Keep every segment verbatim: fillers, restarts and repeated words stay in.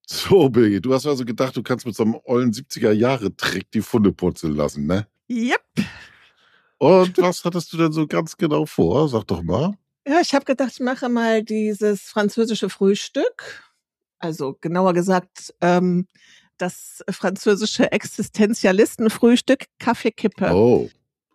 So, Birgit, du hast also gedacht, du kannst mit so einem ollen siebziger-Jahre-Trick die Funde purzeln lassen, ne? Yep. Und was hattest du denn so ganz genau vor? Sag doch mal. Ja, ich habe gedacht, ich mache mal dieses französische Frühstück. Also genauer gesagt, ähm, das französische Existenzialistenfrühstück, Kaffeekippe. Oh.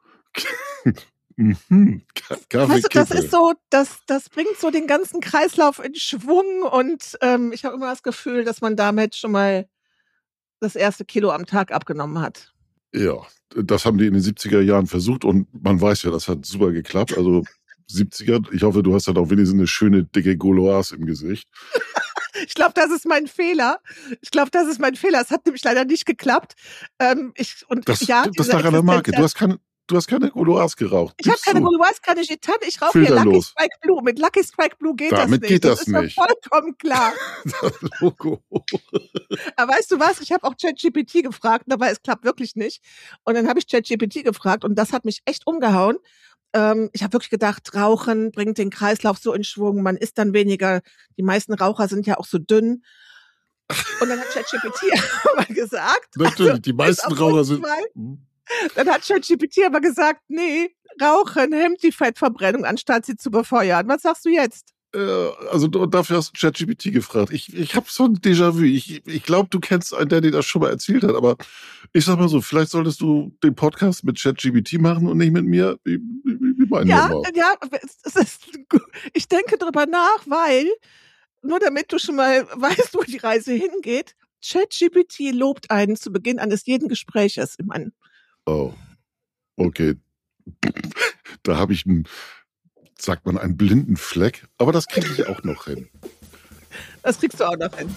mhm. Ka- Weißt du, das Kaffeekippe. ist so, das, das bringt so den ganzen Kreislauf in Schwung und ähm, ich habe immer das Gefühl, dass man damit schon mal das erste Kilo am Tag abgenommen hat. Ja, das haben die in den siebziger Jahren versucht und man weiß ja, das hat super geklappt. Also siebziger, ich hoffe, du hast dann auch wenigstens eine schöne dicke Gauloise im Gesicht. Ich glaube, das ist mein Fehler. Ich glaube, das ist mein Fehler. Es hat nämlich leider nicht geklappt. Ähm, ich, und Das, ja, das lag an der Marke. Du hast keine, du hast keine Gauloise geraucht. Ich habe keine Gibst du. Gauloise, keine Gitanne. Ich rauche hier Lucky Filterlos. Strike Blue. Mit Lucky Strike Blue geht Damit das nicht. geht das ist nicht. mir vollkommen klar. Das Logo. Aber weißt du was? Ich habe auch ChatGPT gefragt, aber es klappt wirklich nicht. Und dann habe ich ChatGPT gefragt und das hat mich echt umgehauen. Ähm, ich habe wirklich gedacht, Rauchen bringt den Kreislauf so in Schwung. Man isst dann weniger. Die meisten Raucher sind ja auch so dünn. Und dann hat ChatGPT aber gesagt, Natürlich, also, die meisten bis auf Raucher uns sind. zwei, dann hat ChatGPT aber gesagt, nee, Rauchen hemmt die Fettverbrennung, anstatt sie zu befeuern. Was sagst du jetzt? Äh, also du- dafür hast du ChatGPT gefragt. Ich, ich habe so ein Déjà-vu. Ich, ich glaube, du kennst einen, der dir das schon mal erzählt hat, aber ich sag mal so, vielleicht solltest du den Podcast mit ChatGPT machen und nicht mit mir. Wie, wie, wie meinen Ja, wir mal? ja, es ist, ich denke drüber nach, weil, nur damit du schon mal weißt, wo die Reise hingeht, ChatGPT lobt einen zu Beginn eines jeden Gespräches. Ich meine, Oh, okay. Da habe ich einen, sagt man, einen blinden Fleck, aber das kriege ich auch noch hin. das kriegst du auch noch hin.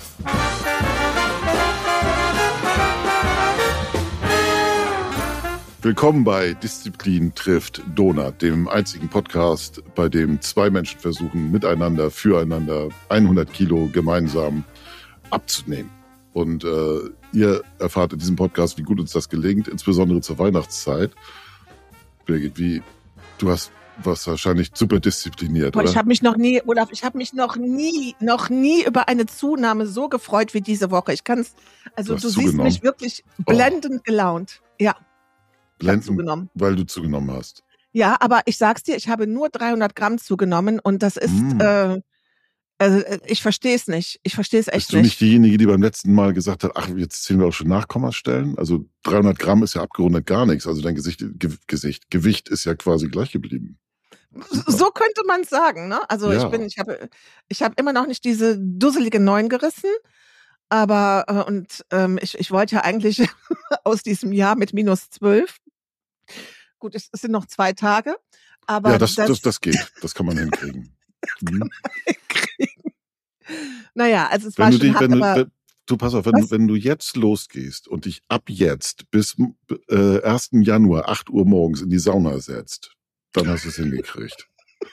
Willkommen bei Disziplin trifft Donut, dem einzigen Podcast, bei dem zwei Menschen versuchen, miteinander, füreinander hundert Kilo gemeinsam abzunehmen. Und äh, ihr erfahrt in diesem Podcast, wie gut uns das gelingt, insbesondere zur Weihnachtszeit. Birgit, wie, du hast was wahrscheinlich super diszipliniert, Boah, oder? ich habe mich noch nie, Olaf, ich habe mich noch nie, noch nie über eine Zunahme so gefreut wie diese Woche. Ich kann's, also Du hast du siehst zugenommen. mich wirklich blendend gelaunt. Ja, ich hab Blenden, zugenommen. weil du zugenommen hast. Ja, aber ich sag's dir, ich habe nur dreihundert Gramm zugenommen und das ist, Mm. äh, also äh, ich verstehe es nicht. Ich verstehe es echt Bist du nicht diejenige, die beim letzten Mal gesagt hat, ach, jetzt zählen wir auch schon Nachkommastellen? Also dreihundert Gramm ist ja abgerundet gar nichts. Also dein Gesicht, Ge Gesicht, Gewicht ist ja quasi gleich geblieben. So könnte man es sagen, ne? Also Ja. ich bin, ich habe, ich habe immer noch nicht diese dusselige Neun gerissen, aber äh, und ähm, ich, ich wollte ja eigentlich aus diesem Jahr mit minus zwölf. Gut, es, es sind noch zwei Tage, aber ja, das, das, das, das geht. Das kann man hinkriegen. Mhm. kriegen. Naja, also es war Wenn du schon dich, hart, wenn du, aber wenn, du pass auf, wenn, Was? du- wenn du jetzt losgehst und dich ab jetzt bis äh, ersten Januar acht Uhr morgens in die Sauna setzt, dann hast du es hingekriegt.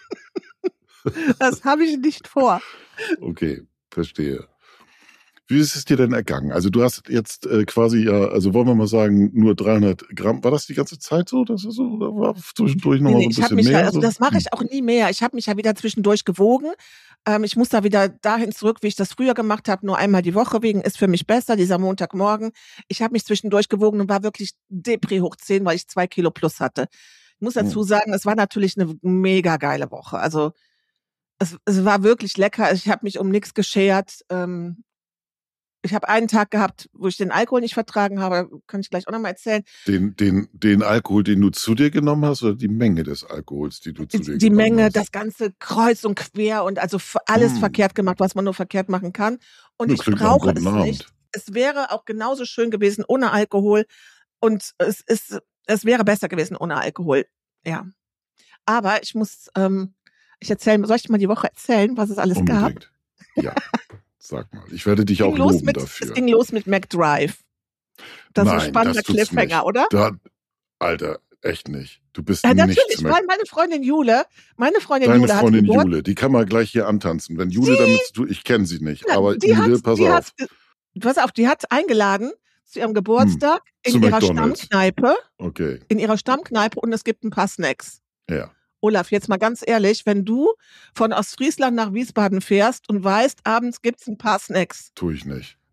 das habe ich nicht vor. Okay, verstehe. Wie ist es dir denn ergangen? Also du hast jetzt äh, quasi ja, also wollen wir mal sagen, nur dreihundert Gramm. War das die ganze Zeit so? Das ist so, oder war zwischendurch Nee, nochmal nee, so ein ich habe bisschen mich, mehr? ja- also so? das mache Hm. ich auch nie mehr. Ich habe mich ja wieder zwischendurch gewogen. Ähm, ich muss da wieder dahin zurück, wie ich das früher gemacht habe, nur einmal die Woche wegen, ist für mich besser, dieser Montagmorgen. Ich habe mich zwischendurch gewogen und war wirklich Depri hoch zehn, weil ich zwei Kilo plus hatte. Ich muss dazu Hm. sagen, es war natürlich eine mega geile Woche. Also es, es war wirklich lecker. Ich habe mich um nichts geschert. Ähm, ich habe einen Tag gehabt, wo ich den Alkohol nicht vertragen habe, kann ich gleich auch nochmal erzählen. Den, den, den Alkohol, den du zu dir genommen hast, oder die Menge des Alkohols, die du zu dir Die genommen Menge, hast? das ganze kreuz und quer und also f- alles Hm. verkehrt gemacht, was man nur verkehrt machen kann. Und Ja, ich klingt nach einem brauche guten es Abend. nicht. Es wäre auch genauso schön gewesen ohne Alkohol und es ist, es wäre besser gewesen ohne Alkohol. Ja. Aber ich muss, ähm, ich erzählen, soll ich dir mal die Woche erzählen, was es alles gab? Unbedingt. Ja, sag mal. Ich werde dich Es auch ging los loben mit, dafür. es ging los mit McDrive. Das ist ein Nein, spannender das tut's Cliffhanger, nicht. oder? Da, Alter, echt nicht. Du bist Ja, nicht natürlich, zu weil meine Freundin Jule, meine Freundin Deine Jule Freundin hat Geburt. Jule, die kann man gleich hier antanzen. Wenn Jule damit zu tun, ich kenne sie nicht, Ja, aber die Jule, hat, pass die auf. hat, pass auf, die hat eingeladen zu ihrem Geburtstag Hm, zu in ihrer McDonald's. Stammkneipe, Okay, in ihrer Stammkneipe und es gibt ein paar Snacks. ja. Olaf, jetzt mal ganz ehrlich, wenn du von Ostfriesland nach Wiesbaden fährst und weißt, abends gibt's ein paar Snacks, Tue ich nicht.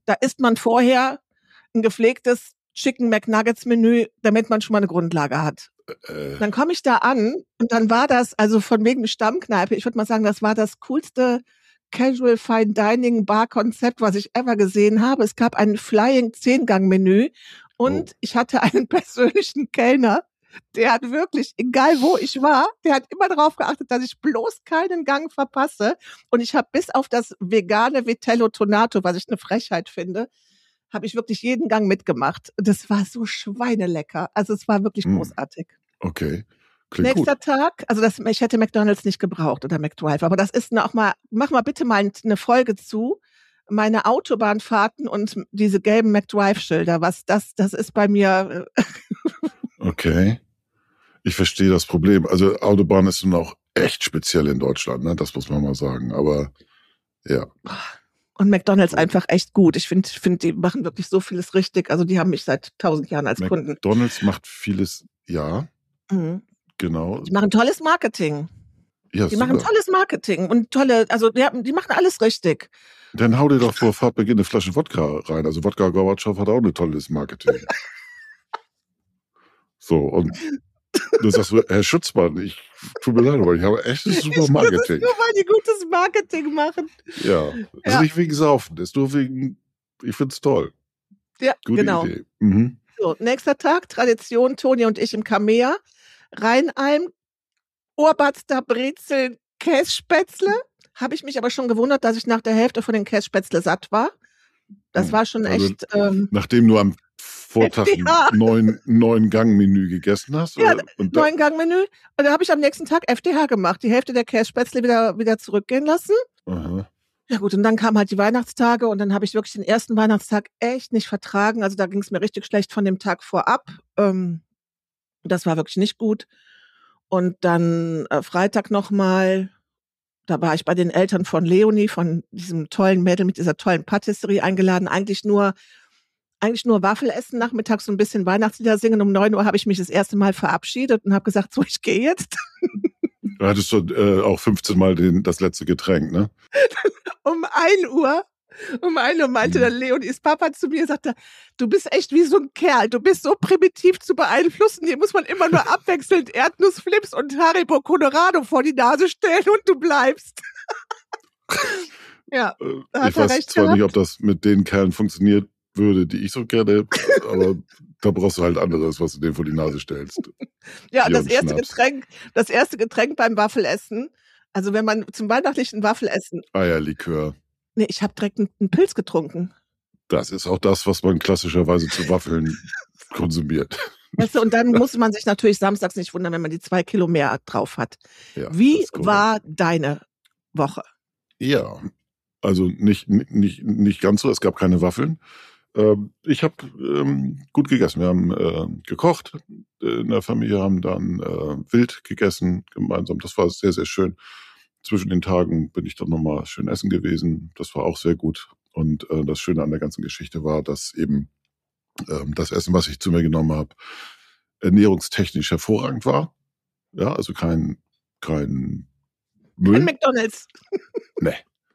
Da isst man vorher ein gepflegtes Chicken McNuggets Menü, damit man schon mal eine Grundlage hat. Äh, Dann komme ich da an und dann war das, also von wegen Stammkneipe, ich würde mal sagen, das war das coolste Casual Fine Dining Bar Konzept, was ich ever gesehen habe. Es gab ein Flying Zehn-Gang-Menü und Oh. ich hatte einen persönlichen Kellner, der hat wirklich, egal wo ich war, der hat immer darauf geachtet, dass ich bloß keinen Gang verpasse. Und ich habe bis auf das vegane Vitello Tonato, was ich eine Frechheit finde, habe ich wirklich jeden Gang mitgemacht. Das war so schweinelecker. Also es war wirklich Hm. großartig. Okay, klingt Nächster gut. Tag, also das, ich hätte McDonald's nicht gebraucht oder McDrive, aber das ist auch mal, mach mal bitte mal eine Folge zu, meine Autobahnfahrten und diese gelben McDrive-Schilder, was das, das ist bei mir. äh, Okay, ich verstehe das Problem. Also Autobahn ist nun auch echt speziell in Deutschland, ne? Das muss man mal sagen. Aber ja, Und McDonald's einfach echt gut. Ich finde, ich finde, die machen wirklich so vieles richtig. Also die haben mich seit tausend Jahren als Kunden. McDonald's macht vieles, ja, Mhm. genau. Die machen tolles Marketing. Ja, Die machen super. tolles Marketing und tolle, also die, haben- die machen alles richtig. Dann hau dir doch vor Fahrtbeginn eine Flasche Wodka rein. Also Wodka Gorbatschow hat auch ein tolles Marketing. So, und du sagst, so, Herr Schutzmann, ich tut mir leid, aber ich habe echtes Ich super muss es Marketing. nur, weil die gutes Marketing machen. Ja, das Ja. ist nicht wegen Saufen, das ist nur wegen, ich find's toll. Ja, Gute genau. Idee. Mhm. So, nächster Tag, Tradition, Toni und ich im Kamea. Rheinalm, Ohrbatzter Brezel, Kässpätzle. Habe ich mich aber schon gewundert, dass ich nach der Hälfte von den Kässpätzle satt war. Das Hm. war schon Also, echt, ähm, Nachdem du am Vortag F D H. ein neun, neun Gang-Menü gegessen hast? Ja, Oder? Und da, neun Gang-Menü. Und da habe ich am nächsten Tag F D H gemacht. Die Hälfte der Kässpätzle wieder, wieder zurückgehen lassen. aha. Ja gut, und dann kamen halt die Weihnachtstage und dann habe ich wirklich den ersten Weihnachtstag echt nicht vertragen. Also da ging es mir richtig schlecht von dem Tag vorab. Ähm, das war wirklich nicht gut. Und dann äh, Freitag nochmal, da war ich bei den Eltern von Leonie, von diesem tollen Mädel mit dieser tollen Patisserie eingeladen. Eigentlich nur, eigentlich nur Waffel essen, nachmittags so ein bisschen Weihnachtslieder singen. Um neun Uhr habe ich mich das erste Mal verabschiedet und habe gesagt, so, ich gehe jetzt. Du hattest schon äh, auch fünfzehn Mal den, das letzte Getränk, ne? Um ein Uhr, um ein Uhr meinte Hm. dann Leonis Papa zu mir, sagte, du bist echt wie so ein Kerl, du bist so primitiv zu beeinflussen, hier muss man immer nur abwechselnd Erdnussflips und Haribo Colorado vor die Nase stellen und du bleibst. Ja, Äh, da hat Ich er weiß recht zwar gehabt. nicht, ob das mit den Kerlen funktioniert würde, die ich so kenne, aber da brauchst du halt anderes, was du denen vor die Nase stellst. Ja, und Bier das und erste Schnaps. Getränk, das erste Getränk beim Waffelessen, also wenn man zum weihnachtlichen Waffelessen, Eierlikör. nee, ich habe direkt einen, einen Pilz getrunken. Das ist auch das, was man klassischerweise zu Waffeln konsumiert. Weißt du, und dann muss man sich natürlich samstags nicht wundern, wenn man die zwei Kilo mehr drauf hat. Ja, Wie das ist korrekt. war deine Woche? Ja, also nicht, nicht, nicht ganz so, es gab keine Waffeln. Ähm, ich habe ähm, gut gegessen. Wir haben äh, gekocht äh, in der Familie, haben dann äh, wild gegessen gemeinsam. Das war sehr, sehr schön. Zwischen den Tagen bin ich dann nochmal schön essen gewesen. Das war auch sehr gut. Und äh, das Schöne an der ganzen Geschichte war, dass eben ähm, das Essen, was ich zu mir genommen habe, ernährungstechnisch hervorragend war. Ja, also kein, kein Müll. Kein McDonald's. Nee.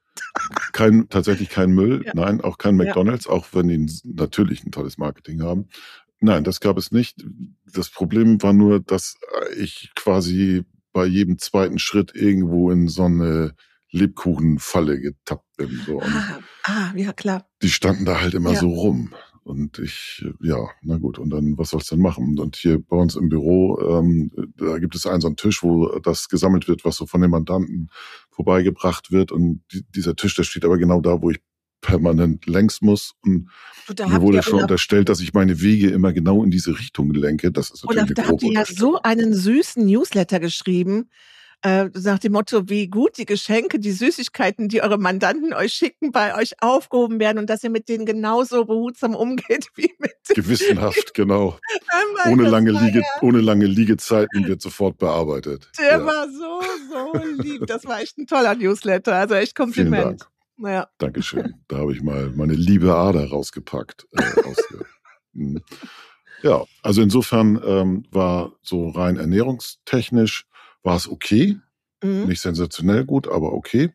Kein, tatsächlich kein Müll, Ja. nein, auch kein Ja. McDonald's, auch wenn die natürlich ein tolles Marketing haben. Nein, das gab es nicht. Das Problem war nur, dass ich quasi bei jedem zweiten Schritt irgendwo in so eine Lebkuchenfalle getappt bin. So. Und Ah, ah, ja klar. die standen da halt immer Ja. so rum. Und ich, ja, na gut, und dann, was soll's denn machen? Und hier bei uns im Büro, ähm, da gibt es einen so einen Tisch, wo das gesammelt wird, was so von den Mandanten vorbeigebracht wird. Und die, dieser Tisch, der steht aber genau da, wo ich permanent längs muss. Und Du, da mir habt wurde ihr schon unter- unterstellt, dass ich meine Wege immer genau in diese Richtung lenke. Das ist Und natürlich da eine habt grobe ihr ja so Unterstellung. einen süßen Newsletter geschrieben, äh, nach dem Motto, wie gut die Geschenke, die Süßigkeiten, die eure Mandanten euch schicken, bei euch aufgehoben werden und dass ihr mit denen genauso behutsam umgeht wie mit Gewissenhaft, genau. Einmal, Ohne das lange, war Liege, ja- ohne lange Liegezeiten wird sofort bearbeitet. Der Ja, war so, so lieb. Das war echt ein toller Newsletter. Also echt vielen Kompliment. Dank. Naja. Dankeschön. Da habe ich mal meine liebe Ader rausgepackt. Äh, ausge Mhm. Ja, also insofern ähm, war so rein ernährungstechnisch war es okay. Mhm. Nicht sensationell gut, aber okay.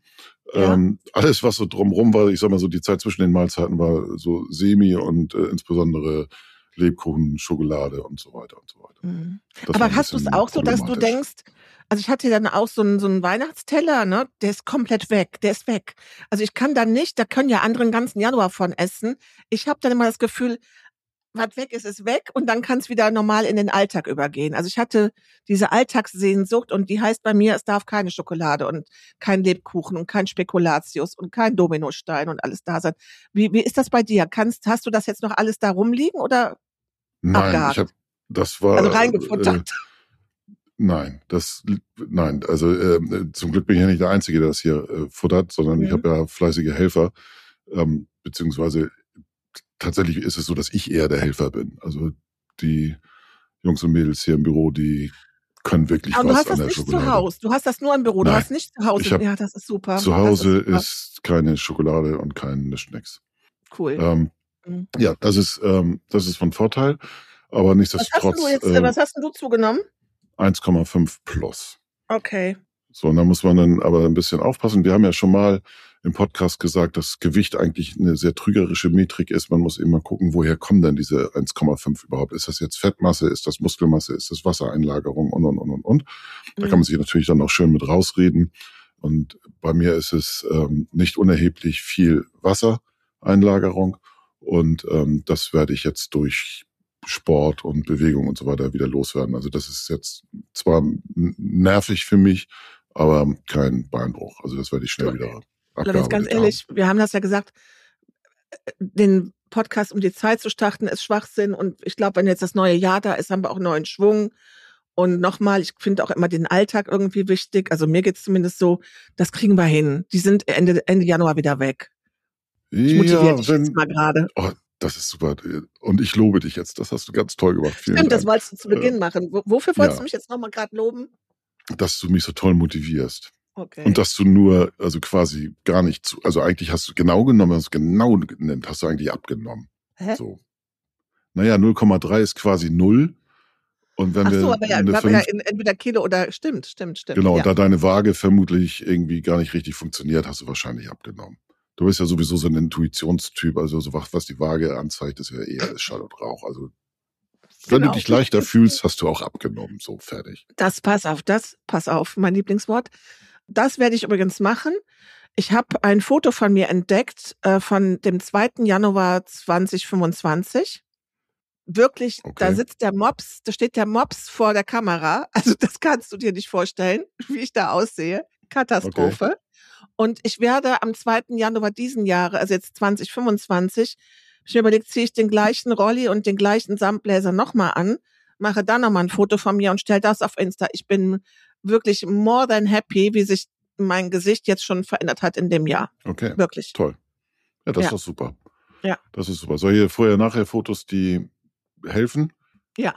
Ja. Ähm, alles, was so drumrum war, ich sag mal so, die Zeit zwischen den Mahlzeiten war so semi und äh, insbesondere Lebkuchen, Schokolade und so weiter und so weiter. Mhm. Das war Aber ein hast du es bisschen auch so, dass du problematisch. denkst, also ich hatte dann auch so 'n so 'n Weihnachtsteller, ne, der ist komplett weg, der ist weg. Also, ich kann da nicht, da können ja andere 'n ganzen Januar von essen. Ich habe dann immer das Gefühl, was weg ist, ist weg und dann kann's wieder normal in den Alltag übergehen. Also, ich hatte diese Alltagssehnsucht und die heißt bei mir, es darf keine Schokolade und kein Lebkuchen und kein Spekulatius und kein Dominostein und alles da sein. Wie wie ist das bei dir? Kannst hast du das jetzt noch alles da rumliegen oder Nein, ich habe abgehakt? das Also, war äh, reingefuttert? nein, das nein, also äh, zum Glück bin ich ja nicht der Einzige, der das hier äh, futtert, sondern ich Mhm. habe ja fleißige Helfer, ähm, beziehungsweise tatsächlich ist es so, dass ich eher der Helfer bin. Also die Jungs und Mädels hier im Büro, die können wirklich Ah, und du was hast an das der nicht zu Schokolade. Haus. Du hast das nur im Büro. Du Nein, hast nicht zu Hause, ich habe ja, das ist super. zu Das ist Hause super. ist keine Schokolade und kein nichts nix. Cool. Ähm, Mhm. ja, das ist ähm, das ist von Vorteil, aber Was hast 'n du nichtsdestotrotz jetzt äh, äh, was hast 'n du zugenommen? eins Komma fünf plus. Okay. So, und da muss man dann aber ein bisschen aufpassen. Wir haben ja schon mal im Podcast gesagt, dass Gewicht eigentlich eine sehr trügerische Metrik ist. Man muss eben mal gucken, woher kommen denn diese eins Komma fünf überhaupt? Ist das jetzt Fettmasse? Ist das Muskelmasse? Ist das Wassereinlagerung? Und, und, und, und, und. Da kann man Mhm. sich natürlich dann auch schön mit rausreden. Und bei mir ist es ähm, nicht unerheblich viel Wassereinlagerung. Und ähm, das werde ich jetzt durch Sport und Bewegung und so weiter wieder loswerden. Also das ist jetzt zwar nervig für mich, aber kein Beinbruch. Also das werde ich schnell Du, wieder Oder jetzt ganz abgearbeitet haben. ehrlich, wir haben das ja gesagt, den Podcast um die Zeit zu starten, ist Schwachsinn. Und ich glaube, wenn jetzt das neue Jahr da ist, haben wir auch neuen Schwung. Und nochmal, ich finde auch immer den Alltag irgendwie wichtig. Also mir geht's zumindest so, das kriegen wir hin. Die sind Ende, Ende Januar wieder weg. Ich motiviere Ja, dich jetzt wenn, mal gerade. oh, das ist super. Und ich lobe dich jetzt. Das hast du ganz toll gemacht. Vielen Stimmt, das Dank. wolltest du zu Äh, Beginn machen. Wo, wofür wolltest du ja, mich jetzt nochmal gerade loben? dass du mich so toll motivierst. Okay. Und dass du nur, also quasi gar nicht zu, also eigentlich hast du genau genommen, was genau genannt, hast du eigentlich abgenommen. Hä? So. Naja, null Komma drei ist quasi null. Und wenn Ach so, wir aber ja, eine wir haben ja fünf, in, entweder Kilo oder stimmt, stimmt, stimmt. genau, Ja. da deine Waage vermutlich irgendwie gar nicht richtig funktioniert, hast du wahrscheinlich abgenommen. Du bist ja sowieso so ein Intuitionstyp, also so was, was die Waage anzeigt, ist ja eher alles Schall und Rauch. Also wenn Genau. du dich leichter fühlst, hast du auch abgenommen. So, fertig. Das, pass auf, das, pass auf, mein Lieblingswort. Das werde ich übrigens machen. Ich habe ein Foto von mir entdeckt äh, von dem zweiten Januar zweitausendfünfundzwanzig. Wirklich, da Okay. sitzt der Mops, da steht der Mops vor der Kamera. Also das kannst du dir nicht vorstellen, wie ich da aussehe. Katastrophe. Und ich werde am zweiten Januar diesen Jahres, also jetzt zweitausendfünfundzwanzig, ich mir überlegt, ziehe ich den gleichen Rolli und den gleichen Samtbläser nochmal an, mache dann nochmal ein Foto von mir und stelle das auf Insta. Ich bin wirklich more than happy, wie sich mein Gesicht jetzt schon verändert hat in dem Jahr. Okay. Wirklich. Toll. Ja, das Ja. ist doch super. Ja. Das ist super. Solche Vorher-Nachher-Fotos, die helfen? Ja.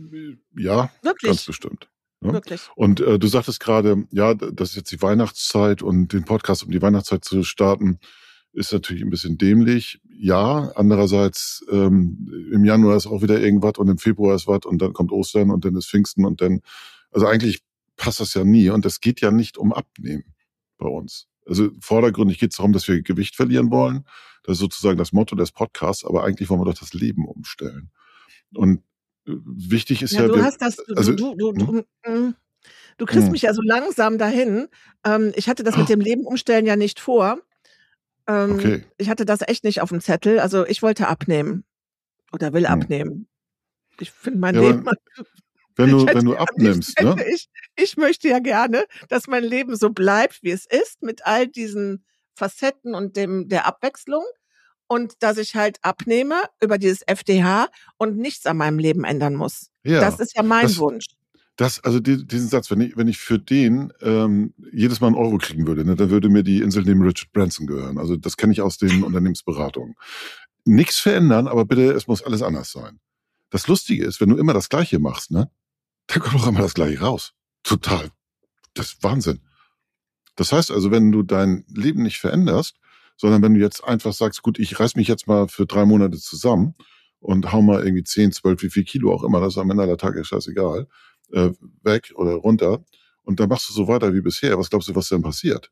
Ja, Wirklich. ganz bestimmt. Ja? Wirklich. Und äh, du sagtest gerade, ja, das ist jetzt die Weihnachtszeit und den Podcast um die Weihnachtszeit zu starten, ist natürlich ein bisschen dämlich. Ja, andererseits ähm, im Januar ist auch wieder irgendwas und im Februar ist was und dann kommt Ostern und dann ist Pfingsten und dann, also eigentlich passt das ja nie und es geht ja nicht um Abnehmen bei uns. Also vordergründig geht es darum, dass wir Gewicht verlieren wollen. Das ist sozusagen das Motto des Podcasts, aber eigentlich wollen wir doch das Leben umstellen. Und äh, wichtig ist Ja, ja, du wir, hast das, du, also, du, du, hm? du, mm, du kriegst Hm. mich ja so langsam dahin. Ähm, ich hatte das mit dem Leben umstellen ja nicht vor. Ähm, Okay. Ich hatte das echt nicht auf dem Zettel. Also ich wollte abnehmen oder will Hm. abnehmen. Ich finde mein Ja, Leben, aber wenn ich du, hätte wenn du am liebsten, abnimmst, ne? hätte ich, ich möchte ja gerne, dass mein Leben so bleibt, wie es ist, mit all diesen Facetten und dem, der Abwechslung. Und dass ich halt abnehme über dieses F D H und nichts an meinem Leben ändern muss. Ja, Das ist ja mein das, Wunsch. das, also die, diesen Satz, wenn ich, wenn ich für den ähm, jedes Mal einen Euro kriegen würde, ne, dann würde mir die Insel neben Richard Branson gehören. Also das kenne ich aus den Unternehmensberatungen. Nichts verändern, aber bitte, es muss alles anders sein. Das Lustige ist, wenn du immer das Gleiche machst, ne, dann kommt auch immer das Gleiche raus. Total. Das ist Wahnsinn. Das heißt also, wenn du dein Leben nicht veränderst, sondern wenn du jetzt einfach sagst, gut, ich reiß mich jetzt mal für drei Monate zusammen und hau mal irgendwie zehn, zwölf, wie viel Kilo auch immer, das ist am Ende aller Tage scheißegal, äh, weg oder runter und dann machst du so weiter wie bisher. Was glaubst du, was denn passiert?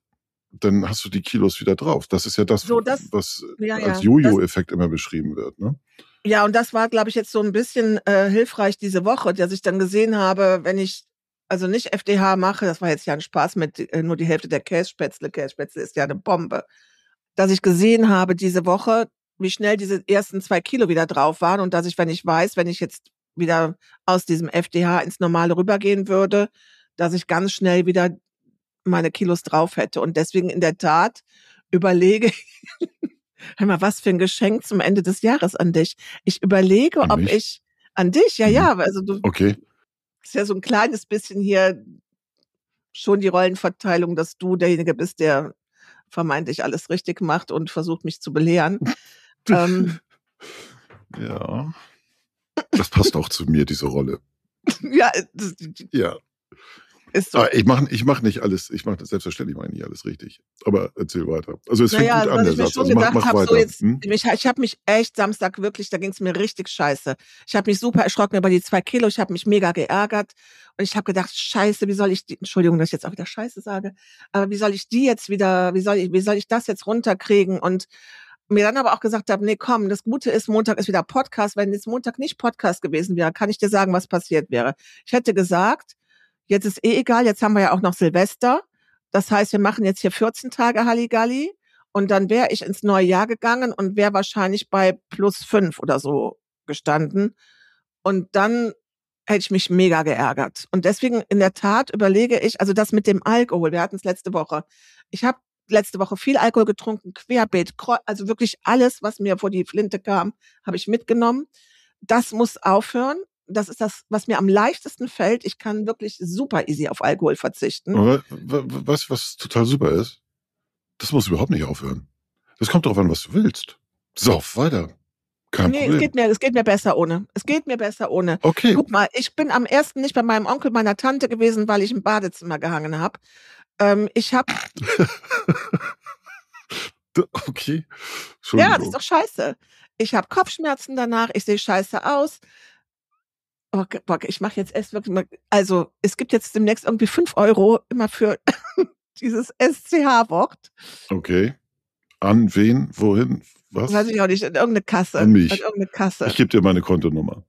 dann hast du die Kilos wieder drauf. Das ist ja das, So, das, was ja, als ja, das, Jojo-Effekt immer beschrieben wird. Ne? ja, und das war, glaube ich, jetzt so ein bisschen äh, hilfreich diese Woche, dass ich dann gesehen habe, wenn ich also nicht F D H mache, das war jetzt ja ein Spaß mit äh, nur die Hälfte der Kässpätzle, Kässpätzle ist ja eine Bombe, dass ich gesehen habe diese Woche, wie schnell diese ersten zwei Kilo wieder drauf waren und dass ich, wenn ich weiß, wenn ich jetzt wieder aus diesem F D H ins Normale rübergehen würde, dass ich ganz schnell wieder meine Kilos drauf hätte. Und deswegen in der Tat überlege ich, hör mal, was für ein Geschenk zum Ende des Jahres an dich. Ich überlege, An ob mich? ich, an dich, ja, Mhm. ja, also du Okay. ist ja so ein kleines bisschen hier schon die Rollenverteilung, dass du derjenige bist, der vermeintlich alles richtig macht und versucht, mich zu belehren. ähm, Ja. Das passt auch zu mir, diese Rolle. ja, das Ja. ist so. Ah, ich mache ich mach nicht alles, ich mache selbstverständlich mache ich nicht alles richtig. Aber erzähl weiter. Also es Naja, fängt gut an, was der ich mir Satz. schon Also mach, gedacht mach habe, weiter. so jetzt, Hm? ich, ich habe mich echt Samstag wirklich, da ging es mir richtig scheiße. Ich habe mich super erschrocken über die zwei Kilo, ich habe mich mega geärgert und ich habe gedacht, scheiße, wie soll ich die, Entschuldigung, dass ich jetzt auch wieder scheiße sage, aber wie soll ich die jetzt wieder, wie soll ich, wie soll ich das jetzt runterkriegen? Und mir dann aber auch gesagt habe, nee, komm, das Gute ist, Montag ist wieder Podcast. Wenn jetzt Montag nicht Podcast gewesen wäre, kann ich dir sagen, was passiert wäre. Ich hätte gesagt, jetzt ist eh egal, jetzt haben wir ja auch noch Silvester. Das heißt, wir machen jetzt hier vierzehn Tage Halligalli und dann wäre ich ins neue Jahr gegangen und wäre wahrscheinlich bei plus fünf oder so gestanden. Und dann hätte ich mich mega geärgert. Und deswegen in der Tat überlege ich, also das mit dem Alkohol, wir hatten es letzte Woche. Ich habe letzte Woche viel Alkohol getrunken, querbeet, also wirklich alles, was mir vor die Flinte kam, habe ich mitgenommen. Das muss aufhören. Das ist das, was mir am leichtesten fällt. Ich kann wirklich super easy auf Alkohol verzichten. Aber was, was total super ist, das muss überhaupt nicht aufhören. Das kommt darauf an, was du willst. Sauf weiter. Kein nee, Problem. es geht mir, es geht mir besser ohne. Es geht mir besser ohne. Okay. Guck mal, ich bin am ersten nicht bei meinem Onkel, meiner Tante gewesen, weil ich im Badezimmer gehangen habe. Ähm, ich habe Okay. Ja, das ist doch scheiße. Ich habe Kopfschmerzen danach, ich sehe scheiße aus. Oh, boah, ich mache jetzt erst wirklich mal, also es gibt jetzt demnächst irgendwie fünf Euro immer für dieses S C H-Wort. Okay. An wen? Wohin? Was? Weiß ich auch nicht, in irgendeine Kasse. An mich. In irgendeine Kasse. Ich gebe dir meine Kontonummer.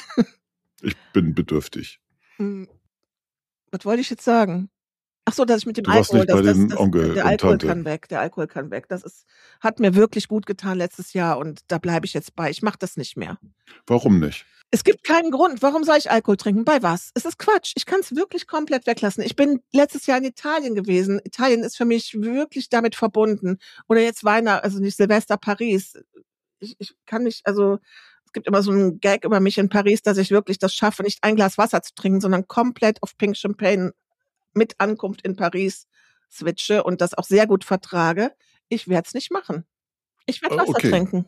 Ich bin bedürftig. Hm. Was wollte ich jetzt sagen? Ach so, dass ich mit dem Du warst Alkohol, nicht bei dass, den das, das, Onkel der und Alkohol Tante. kann weg, der Alkohol kann weg. Das ist, hat mir wirklich gut getan letztes Jahr und da bleibe ich jetzt bei. Ich mache das nicht mehr. Warum nicht? Es gibt keinen Grund. Warum soll ich Alkohol trinken? Bei was? Es ist Quatsch. Ich kann es wirklich komplett weglassen. Ich bin letztes Jahr in Italien gewesen. Italien ist für mich wirklich damit verbunden. Oder jetzt Weihnachten, also nicht Silvester, Paris. Ich, ich kann nicht, also es gibt immer so einen Gag über mich in Paris, dass ich wirklich das schaffe, nicht ein Glas Wasser zu trinken, sondern komplett auf Pink Champagne mit Ankunft in Paris switche und das auch sehr gut vertrage. Ich werde es nicht machen. Ich werde Ah, Wasser okay. trinken.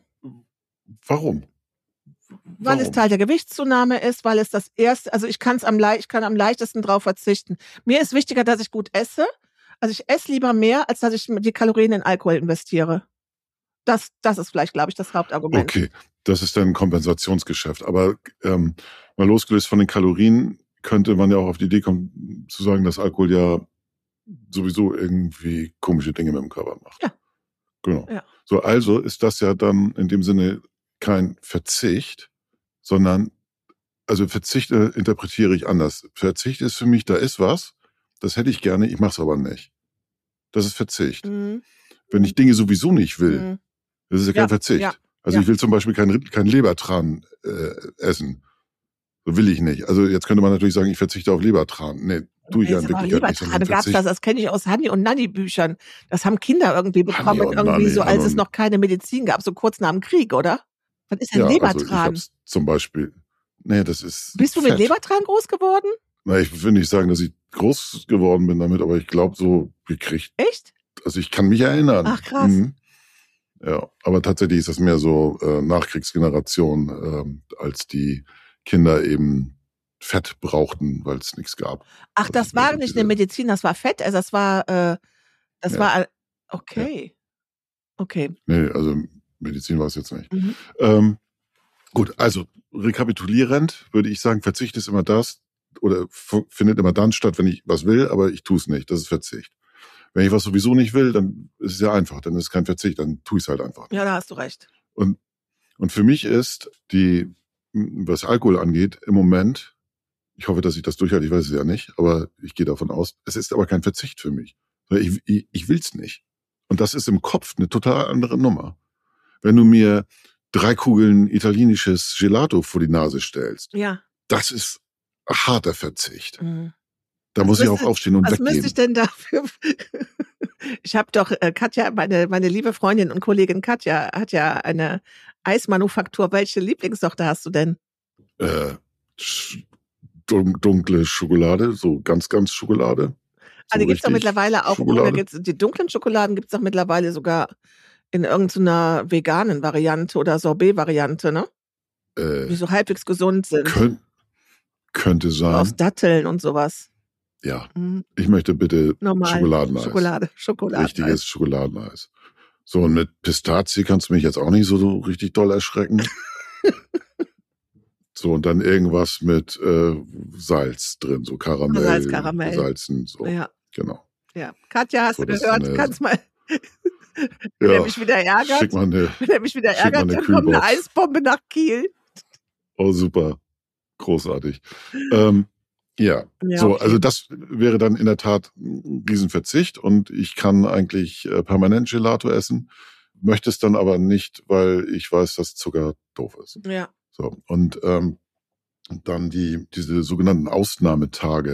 Warum? Weil Warum? es Teil der Gewichtszunahme ist, weil es das erste, also ich kann es am le- ich kann am leichtesten drauf verzichten. Mir ist wichtiger, dass ich gut esse. Also ich esse lieber mehr, als dass ich die Kalorien in Alkohol investiere. Das, das ist vielleicht, glaube ich, das Hauptargument. Okay, das ist dann ein Kompensationsgeschäft. Aber ähm, mal losgelöst von den Kalorien könnte man ja auch auf die Idee kommen, zu sagen, dass Alkohol ja sowieso irgendwie komische Dinge mit dem Körper macht. Ja. Genau. Ja. So, also ist das ja dann in dem Sinne kein Verzicht, sondern, also Verzicht äh, interpretiere ich anders. Verzicht ist für mich, da ist was, das hätte ich gerne, ich mache es aber nicht. Das ist Verzicht. Mhm. Wenn ich Dinge sowieso nicht will, Mhm. das ist ja kein Ja, Verzicht. ja, also ja. ich will zum Beispiel keinen kein Lebertran äh, essen. So will ich nicht. Also jetzt könnte man natürlich sagen, ich verzichte auf Lebertran. Nee, tue ich ja in Wirklichkeit nicht. Lebertran gab's das, das kenne ich aus Hanni und Nanni Büchern. Das haben Kinder irgendwie bekommen, Hanni und irgendwie Nanni, so, als Hanni es und- noch keine Medizin gab, so kurz nach dem Krieg, oder? Was ist denn Ja, also ich Lebertran? hab's zum Beispiel. Nee, das ist. Bist du Fett. mit Lebertran groß geworden? Na, ich will nicht sagen, dass ich groß geworden bin damit, aber ich glaube so gekriegt. Echt? Also ich kann mich erinnern. Ach, krass. Mhm. Ja, aber tatsächlich ist das mehr so äh, Nachkriegsgeneration, ähm, als die Kinder eben Fett brauchten, weil es nichts gab. Ach, Also das war diese- nicht eine Medizin, das war Fett, also das war, äh, das Ja. war, okay. Okay. Nee, also Medizin war es jetzt nicht. Mhm. Ähm, gut, also rekapitulierend würde ich sagen, Verzicht ist immer das oder f- findet immer dann statt, wenn ich was will, aber ich tue es nicht. Das ist Verzicht. Wenn ich was sowieso nicht will, dann ist es ja einfach, dann ist es kein Verzicht, dann tue ich es halt einfach. Ja, da hast du recht. Und, und für mich ist die, was Alkohol angeht, im Moment, ich hoffe, dass ich das durchhalte, ich weiß es ja nicht, aber ich gehe davon aus, es ist aber kein Verzicht für mich. Ich, ich, ich will es nicht. Und das ist im Kopf eine total andere Nummer. Wenn du mir drei Kugeln italienisches Gelato vor die Nase stellst, Ja. das ist harter Verzicht. Mhm. Da Was muss ich müsste, auch aufstehen und was weggehen. müsste ich denn dafür? Ich habe doch, äh, Katja, meine, meine liebe Freundin und Kollegin Katja hat ja eine Eismanufaktur. Welche Lieblingssorte hast du denn? Äh, sch- dun- dunkle Schokolade, so ganz, ganz Schokolade. Ah, So die gibt's doch richtig mittlerweile auch ohne, Schokolade. gibt's, die dunklen Schokoladen gibt's doch mittlerweile sogar in irgendeiner veganen Variante oder Sorbet-Variante, ne? Die Äh, so halbwegs gesund sind. könnt, könnte So aus sein. Datteln und sowas. Ja, Mhm. ich möchte bitte Normal. Schokoladeneis. Schokolade. Schokoladeneis. Richtiges Schokoladeneis. So, und mit Pistazie kannst du mich jetzt auch nicht so, so richtig doll erschrecken. So, und dann irgendwas mit äh, Salz drin, so Karamell, Salz, Karamell. Salzen, so. Ja, Genau. ja. Katja, hast So, du das ist gehört? eine- Kannst mal, wenn er Ja, mich wieder ärgert, schick mal eine, wenn er mich wieder schick mal ärgert, eine dann kommt eine Kühlbox. Eisbombe nach Kiel. Oh, super. Großartig. Ähm, ja, Ja, so, okay. also das wäre dann in der Tat ein Riesenverzicht und ich kann eigentlich äh, permanent Gelato essen, möchte es dann aber nicht, weil ich weiß, dass Zucker doof ist. Ja. So, und ähm, dann die diese sogenannten Ausnahmetage.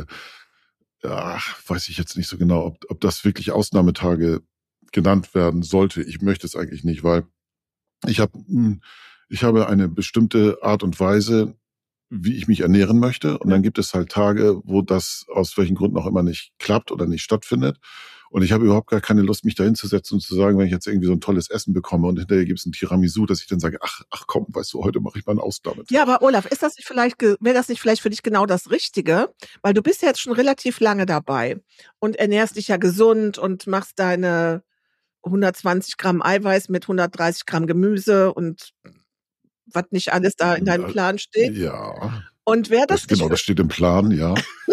Ach, weiß ich jetzt nicht so genau, ob, ob das wirklich Ausnahmetage genannt werden sollte. Ich möchte es eigentlich nicht, weil ich habe ich habe eine bestimmte Art und Weise, wie ich mich ernähren möchte. Und dann gibt es halt Tage, wo das aus welchen Gründen auch immer nicht klappt oder nicht stattfindet. Und ich habe überhaupt gar keine Lust, mich da hinzusetzen und zu sagen, wenn ich jetzt irgendwie so ein tolles Essen bekomme und hinterher gibt es ein Tiramisu, dass ich dann sage, ach, ach komm, weißt du, heute mache ich mal eine Ausnahme. Ja, aber Olaf, ist das nicht vielleicht, ge- wäre das nicht vielleicht für dich genau das Richtige? Weil du bist ja jetzt schon relativ lange dabei und ernährst dich ja gesund und machst deine hundertzwanzig Gramm Eiweiß mit hundertdreißig Gramm Gemüse und was nicht alles da in deinem Plan steht. Ja, Und wäre das, das, nicht genau, das steht im Plan, ja.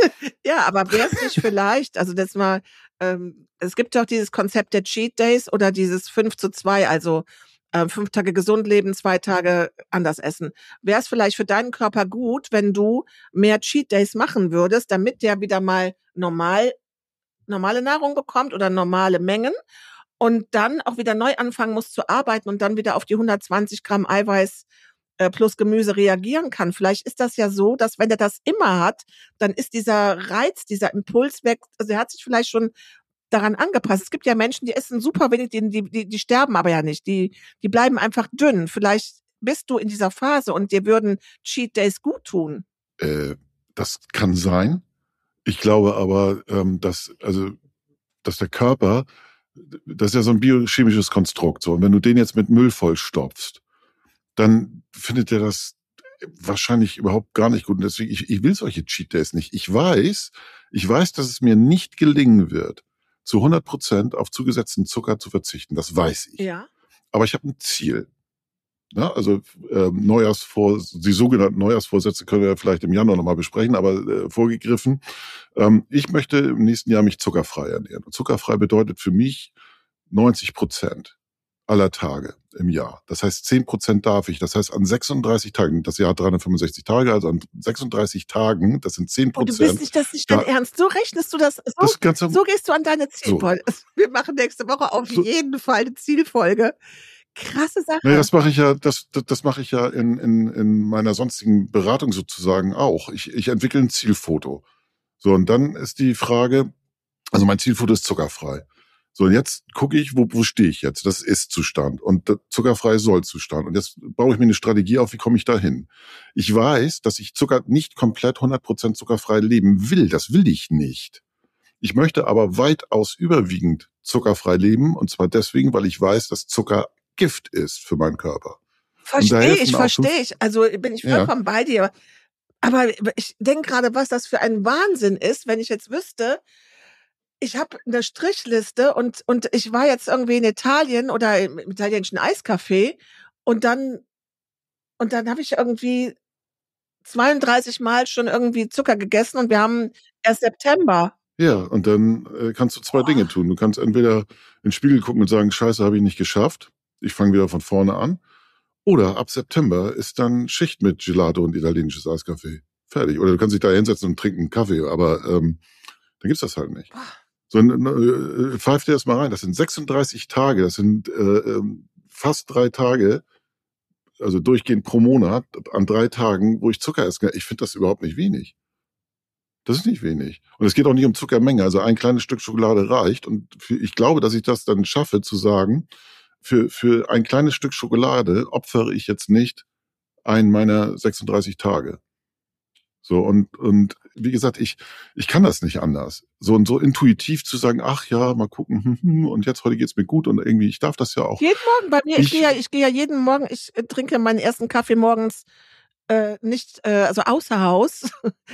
Ja, aber wäre es nicht vielleicht, also das mal, ähm, es gibt doch dieses Konzept der Cheat Days oder dieses fünf zu zwei, also äh, fünf Tage gesund leben, zwei Tage anders essen. Wäre es vielleicht für deinen Körper gut, wenn du mehr Cheat Days machen würdest, damit der wieder mal normal, normale Nahrung bekommt oder normale Mengen und dann auch wieder neu anfangen muss zu arbeiten und dann wieder auf die hundertzwanzig Gramm Eiweiß äh, plus Gemüse reagieren kann. Vielleicht ist das ja so, dass wenn er das immer hat, dann ist dieser Reiz, dieser Impuls weg. Also er hat sich vielleicht schon daran angepasst. Es gibt ja Menschen, die essen super wenig, die, die, die, die sterben aber ja nicht. Die, die bleiben einfach dünn. Vielleicht bist du in dieser Phase und dir würden Cheat Days gut tun. Äh, das kann sein. Ich glaube aber, ähm, dass, also, dass der Körper, das ist ja so ein biochemisches Konstrukt. So. Und wenn du den jetzt mit Müll vollstopfst, dann findet er das wahrscheinlich überhaupt gar nicht gut. Und deswegen, ich, ich will solche Cheat Days nicht. Ich weiß, ich weiß, dass es mir nicht gelingen wird, zu hundert Prozent auf zugesetzten Zucker zu verzichten. Das weiß ich. Ja. Aber ich habe ein Ziel. Ja, also ähm, Neujahrsvor, die sogenannten Neujahrsvorsätze können wir vielleicht im Januar nochmal besprechen, aber äh, vorgegriffen. Ähm, ich möchte im nächsten Jahr mich zuckerfrei ernähren. Und zuckerfrei bedeutet für mich neunzig Prozent aller Tage im Jahr. Das heißt, zehn Prozent darf ich. Das heißt, an sechsunddreißig Tagen, das Jahr hat dreihundertfünfundsechzig Tage, also an sechsunddreißig Tagen, das sind zehn Und du Prozent. bist nicht das nicht dein Da- Ernst. So rechnest du das. So, Das Ganze, so gehst du an deine Zielfolge. Wir machen nächste Woche auf So- jeden Fall eine Zielfolge. Krasse Sache. naja, das mache ich ja, das, das, das mache ich ja in, in, in meiner sonstigen Beratung sozusagen auch. Ich, ich entwickle ein Zielfoto. So, und dann ist die Frage, also mein Zielfoto ist zuckerfrei. So, und jetzt gucke ich, wo, wo stehe ich jetzt? Das ist Zustand. Und der zuckerfrei soll Zustand. Und jetzt baue ich mir eine Strategie auf, wie komme ich da hin? Ich weiß, dass ich Zucker nicht komplett hundert Prozent zuckerfrei leben will. Das will ich nicht. Ich möchte aber weitaus überwiegend zuckerfrei leben. Und zwar deswegen, weil ich weiß, dass Zucker Gift ist für meinen Körper. Verstehe helfen ich, auch verstehe fünf- ich. Also bin ich Ja. vollkommen bei dir. Aber ich denke gerade, was das für ein Wahnsinn ist, wenn ich jetzt wüsste, ich habe eine Strichliste und, und ich war jetzt irgendwie in Italien oder im italienischen Eiscafé und dann, und dann habe ich irgendwie zweiunddreißig Mal schon irgendwie Zucker gegessen und wir haben erst September. Ja, und dann äh, kannst du zwei Oh. Dinge tun. Du kannst entweder in den Spiegel gucken und sagen, Scheiße, habe ich nicht geschafft. Ich fange wieder von vorne an. Oder ab September ist dann Schicht mit Gelato und italienisches Eiskaffee. Fertig. Oder du kannst dich da hinsetzen und trinken einen Kaffee, aber ähm, dann gibt's das halt nicht. So, äh, pfeif dir das mal rein. Das sind sechsunddreißig Tage, das sind äh, ähm, fast drei Tage, also durchgehend pro Monat, an drei Tagen, wo ich Zucker esse. Ich finde das überhaupt nicht wenig. Das ist nicht wenig. Und es geht auch nicht um Zuckermenge. Also ein kleines Stück Schokolade reicht. Und für, ich glaube, dass ich das dann schaffe zu sagen, für, für ein kleines Stück Schokolade opfere ich jetzt nicht einen meiner sechsunddreißig Tage. So, und, und wie gesagt, ich, ich kann das nicht anders. So und so intuitiv zu sagen, ach ja, mal gucken, hm, hm, und jetzt heute geht's mir gut und irgendwie, ich darf das ja auch. Jeden Morgen bei mir, ich, Ich- gehe ja, ich gehe ja jeden Morgen, ich äh, trinke meinen ersten Kaffee morgens äh, nicht, äh, also außer Haus.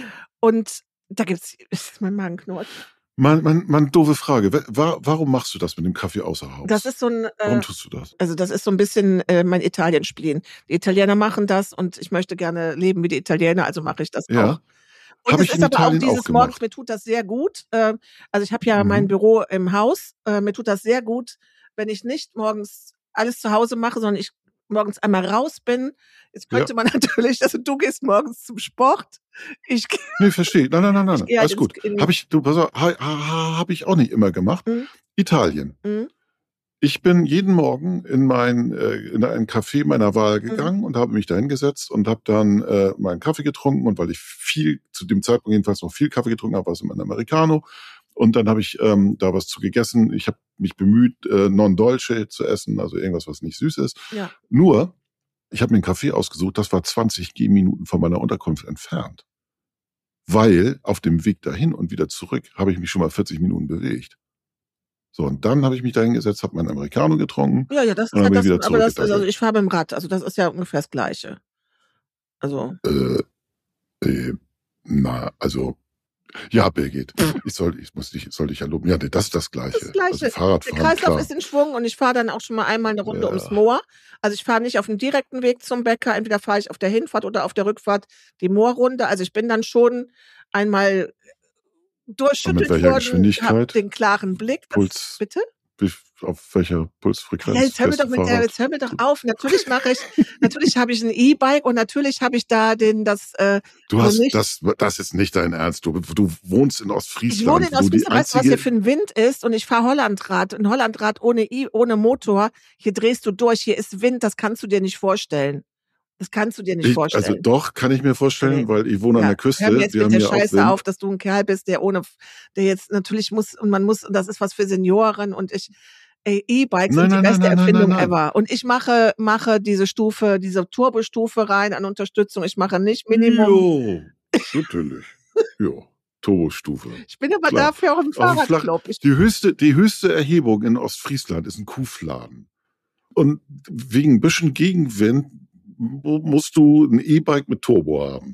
Und da gibt's, ist mein Magen knurrt. Mal, mal, mal eine doofe Frage. Wa- Warum machst du das mit dem Kaffee außer Haus? Das ist so ein, äh, Warum tust du das? also das ist so ein bisschen äh, mein Italien-Spleen. Die Italiener machen das und ich möchte gerne leben wie die Italiener, also mache ich das Ja. auch. Und Hab es ich ist in aber auch Italien dieses auch gemacht. morgens, mir tut das sehr gut. Äh, also ich habe ja Mhm. mein Büro im Haus. Äh, mir tut das sehr gut, wenn ich nicht morgens alles zu Hause mache, sondern ich morgens einmal raus bin. Jetzt könnte Ja. man natürlich, also du gehst morgens zum Sport. Ich gehe Nee, verstehe. Nein, nein, nein, nein. Ich gehe halt Alles gut. ins- in- Habe ich, du, pass auf, ha, ha, habe ich auch nicht immer gemacht. Mhm. Italien. Mhm. Ich bin jeden Morgen in mein äh, in ein Café meiner Wahl Mhm. gegangen und habe mich da hingesetzt und habe dann äh, meinen Kaffee getrunken. Und weil ich viel, zu dem Zeitpunkt jedenfalls noch viel Kaffee getrunken habe, war es immer ein Americano. Und dann habe ich ähm, da was zu gegessen. Ich habe mich bemüht, äh, non dolce zu essen, also irgendwas, was nicht süß ist. Ja. Nur, ich habe mir einen Kaffee ausgesucht, das war zwanzig Gehminuten von meiner Unterkunft entfernt. Weil auf dem Weg dahin und wieder zurück habe ich mich schon mal vierzig Minuten bewegt. So, und dann habe ich mich da hingesetzt, habe meinen Americano getrunken. Ja, ja, das ist Und ja dann bin das, ich wieder aber das, zurückgedackelt. also ich fahre mit dem Rad, also das ist ja ungefähr das Gleiche. Also, Äh, äh, na, also, ja, Birgit, ich soll, ich muss dich, soll dich ja loben. Ja, nee, das ist das Gleiche. das Gleiche. Also Der Fahrradfahren, Kreislauf klar. ist in Schwung und ich fahre dann auch schon mal einmal eine Runde Ja. ums Moor. Also ich fahre nicht auf dem direkten Weg zum Bäcker, entweder fahre ich auf der Hinfahrt oder auf der Rückfahrt die Moorrunde. Also ich bin dann schon einmal durchschüttelt Und mit welcher worden, Geschwindigkeit? hab den klaren Blick. Das, Puls, bitte? wie, auf welcher Pulsfrequenz? Ja, jetzt hör mir fährst doch du mit der, Fahrrad? jetzt hör mir doch auf. Natürlich mache ich, natürlich habe ich ein E-Bike und natürlich habe ich da den, das, äh, Du also hast, nicht, das, das ist nicht dein Ernst. Du, du wohnst in ich Ostfriesland. wohne in wo du die Ostfriesland, weißt du, was einzige, hier für ein Wind ist? Und ich fahre Hollandrad. Ein Hollandrad ohne I, ohne Motor. Hier drehst du durch, hier ist Wind, das kannst du dir nicht vorstellen. Das kannst du dir nicht ich, vorstellen. also doch, kann ich mir vorstellen, Nee. weil ich wohne an Ja, der Küste. hör mir jetzt Wir mit haben der hier auch Scheiße Wind. auf, dass du ein Kerl bist, der ohne, der jetzt natürlich muss, und man muss, und das ist was für Senioren und ich, ey, E-Bikes Nein, sind die nein, beste nein, nein, Erfindung nein, nein. ever. Und ich mache, mache diese Stufe, diese Turbostufe rein an Unterstützung. Ich mache nicht Minimum. Jo, natürlich. Jo, Turbostufe. Ich bin aber Klar. dafür auch im Auf dem Flach- Fahrradclub. Ich, Die höchste, die höchste Erhebung in Ostfriesland ist ein Kuhfladen. Und wegen ein bisschen Gegenwind mu- musst du ein E-Bike mit Turbo haben.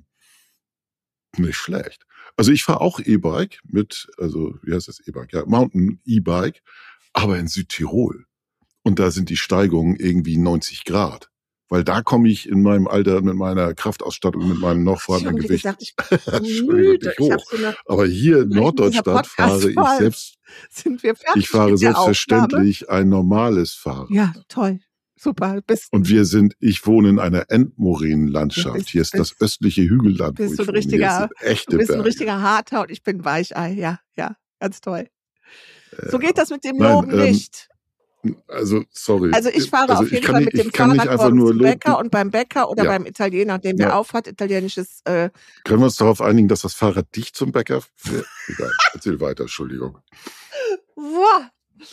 Nicht schlecht. Also ich fahre auch E-Bike mit, also wie heißt das E-Bike? Ja, Mountain E-Bike, aber in Südtirol. Und da sind die Steigungen irgendwie neunzig Grad. Weil da komme ich in meinem Alter mit meiner Kraftausstattung, mit meinem noch vorhandenen wie Gewicht gesagt, ich bin Entschuldigung, müde. nicht Ich hab hoch. so eine, Aber hier in Gleich mit dieser Norddeutschland fahre ich Podcast-Wahl selbst, sind wir fertig ich fahre mit der Aufnahme? selbstverständlich ein normales Fahrrad. Ja, toll. Super. Bist, Und wir sind, ich wohne in einer Endmoränenlandschaft. Ja, bist- Hier ist das bist- östliche Hügelland, wo bist ich du ein wohne. Hier richtiger- sind echte du bist ein Berge. richtiger Harter und ich bin Weichei. Ja, ja, ganz toll. So Ja. geht das mit dem Nein, Loben ähm, nicht. Also, sorry. Also ich fahre also auf jeden ich kann Fall nicht, mit dem ich kann nicht Fahrrad einfach morgens nur zum Bäcker loben. und beim Bäcker oder Ja. beim Italiener, dem der Ja. aufhat, italienisches, äh, Können wir uns darauf einigen, dass das Fahrrad dich zum Bäcker führt? Egal, erzähl weiter, Entschuldigung. boah.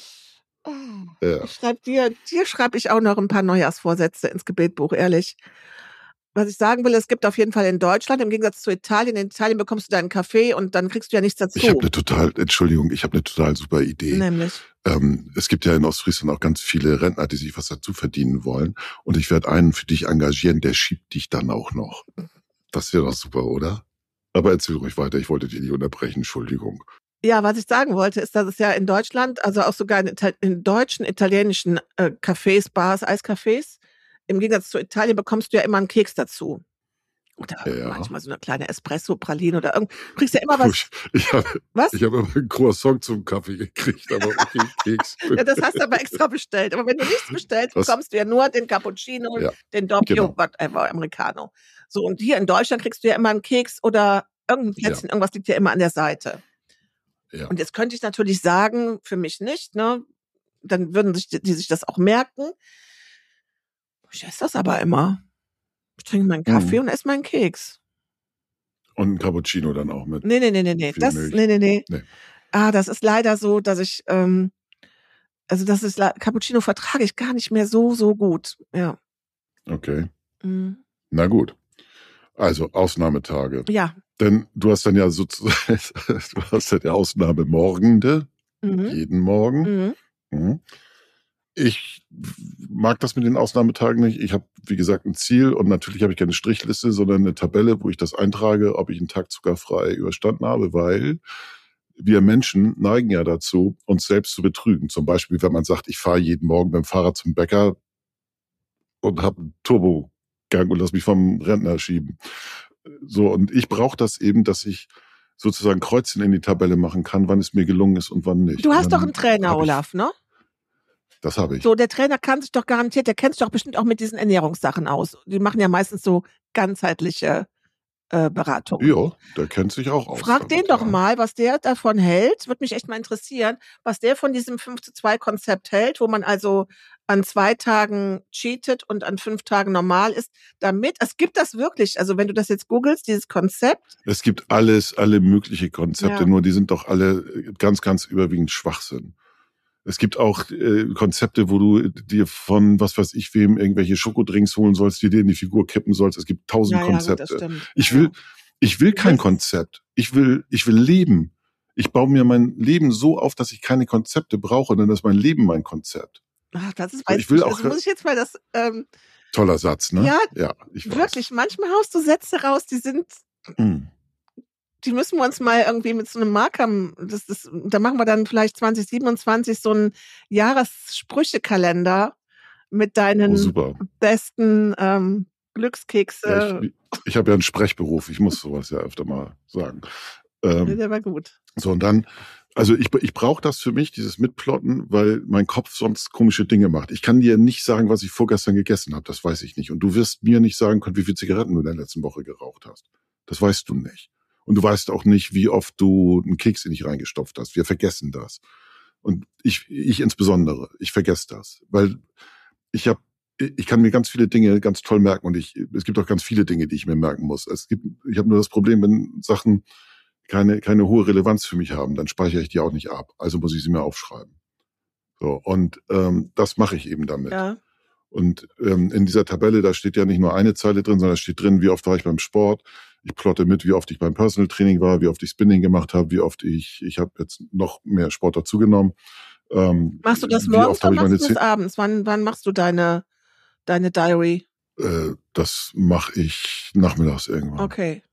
Ja. Ich schreib dir, dir schreibe ich auch noch ein paar Neujahrsvorsätze ins Gebetbuch, ehrlich. Was ich sagen will, es gibt auf jeden Fall in Deutschland, im Gegensatz zu Italien, in Italien bekommst du deinen Kaffee und dann kriegst du ja nichts dazu. Ich habe eine total, Entschuldigung, ich habe eine total super Idee. Nämlich. Ähm, es gibt ja in Ostfriesland auch ganz viele Rentner, die sich was dazu verdienen wollen. Und ich werde einen für dich engagieren, der schiebt dich dann auch noch. Das wäre doch super, oder? Aber erzähl ruhig weiter, ich wollte dich nicht unterbrechen, Entschuldigung. Ja, was ich sagen wollte, ist, dass es ja in Deutschland, also auch sogar in, Ital in deutschen, italienischen äh, Cafés, Bars, Eiscafés, im Gegensatz zu Italien bekommst du ja immer einen Keks dazu. Oder Ja. manchmal so eine kleine Espresso-Praline oder irgend du kriegst ja immer was. Ich, ich habe Was? ich hab immer ein Croissant zum Kaffee gekriegt, aber okay, Keks. Ja, das hast du aber extra bestellt. Aber wenn du nichts bestellst, Was? bekommst du ja nur den Cappuccino, Ja, den Doppio, genau. whatever, Americano. So, und hier in Deutschland kriegst du ja immer einen Keks oder irgendein Ja. Plätzchen, irgendwas liegt ja immer an der Seite. Ja. Und jetzt könnte ich natürlich sagen, für mich nicht, ne? Dann würden sich die, die sich das auch merken. Ich esse das aber immer. Ich trinke meinen Kaffee Mhm. und esse meinen Keks. Und ein Cappuccino dann auch mit Nee, nee, nee, nee, nee. viel Das, Milch. nee, nee, nee. Nee. Ah, das ist leider so, dass ich, ähm, also das ist, le- Cappuccino vertrage ich gar nicht mehr so, so gut. Ja. Okay. Mhm. Na gut. Also Ausnahmetage. Ja. Denn du hast dann ja sozusagen, du hast dann ja Ausnahmemorgende, Mhm. jeden Morgen. Mhm. Mhm. Ich mag das mit den Ausnahmetagen nicht. Ich habe, wie gesagt, ein Ziel und natürlich habe ich keine Strichliste, sondern eine Tabelle, wo ich das eintrage, ob ich einen Tag zuckerfrei überstanden habe, weil wir Menschen neigen ja dazu, uns selbst zu betrügen. Zum Beispiel, wenn man sagt, ich fahre jeden Morgen beim Fahrrad zum Bäcker und habe einen Turbogang und lass mich vom Rentner schieben. So, und ich brauche das eben, dass ich sozusagen Kreuzchen in die Tabelle machen kann, wann es mir gelungen ist und wann nicht. Du Und hast dann doch einen Trainer, hab ich- Olaf, ne? Das habe ich. So, der Trainer kann sich doch garantiert, der kennt sich doch bestimmt auch mit diesen Ernährungssachen aus. Die machen ja meistens so ganzheitliche äh, Beratungen. Ja, der kennt sich auch aus. Frag den damit, doch ja. mal, was der davon hält. Würde mich echt mal interessieren, was der von diesem fünf zu zwei Konzept hält, wo man also an zwei Tagen cheatet und an fünf Tagen normal ist. Damit, es gibt das wirklich, also wenn du das jetzt googelst, dieses Konzept. Es gibt alles, alle mögliche Konzepte, Ja. nur die sind doch alle ganz, ganz überwiegend Schwachsinn. Es gibt auch äh, Konzepte, wo du dir von, was weiß ich wem, irgendwelche Schokodrinks holen sollst, die dir in die Figur kippen sollst. Es gibt tausend Ja, ja, gut, Konzepte. das stimmt. Ich Ja, will, ja. ich will kein willst- Konzept. Ich will, ich will leben. Ich baue mir mein Leben so auf, dass ich keine Konzepte brauche, denn das ist mein Leben mein Konzept. Ach, das ist, So, weiß ich will nicht. auch- Also muss ich jetzt mal das, ähm, Toller Satz, ne? Ja, ja ich weiß. wirklich, manchmal haust du Sätze raus, die sind, Hm. die müssen wir uns mal irgendwie mit so einem Marker, das, das, da machen wir dann vielleicht zwanzig siebenundzwanzig so einen Jahressprüchekalender mit deinen Oh, super. besten ähm, Glückskekse. Ja, ich ich habe ja einen Sprechberuf. Ich muss sowas ja öfter mal sagen. Ähm, Der war gut. So, und dann, also ich, ich brauche das für mich, dieses Mitplotten, weil mein Kopf sonst komische Dinge macht. Ich kann dir nicht sagen, was ich vorgestern gegessen habe, das weiß ich nicht. Und du wirst mir nicht sagen können, wie viele Zigaretten du in der letzten Woche geraucht hast. Das weißt du nicht. Und du weißt auch nicht, wie oft du einen Keks in dich reingestopft hast. Wir vergessen das. Und ich, ich insbesondere, ich vergesse das. Weil ich habe, ich kann mir ganz viele Dinge ganz toll merken und ich, es gibt auch ganz viele Dinge, die ich mir merken muss. Es gibt, ich habe nur das Problem, wenn Sachen keine, keine hohe Relevanz für mich haben, dann speichere ich die auch nicht ab. Also muss ich sie mir aufschreiben. So, und ähm, das mache ich eben damit. Ja. Und ähm, in dieser Tabelle, da steht ja nicht nur eine Zeile drin, sondern da steht drin, wie oft war ich beim Sport. Ich plotte mit, wie oft ich beim Personal Training war, wie oft ich Spinning gemacht habe, wie oft ich, ich habe jetzt noch mehr Sport dazugenommen. Ähm, Machst du das wie morgens oft oder habe ich machst meine du das Zähne- abends? Wann, wann machst du deine, deine Diary? Äh, das mache ich nachmittags irgendwann. Okay.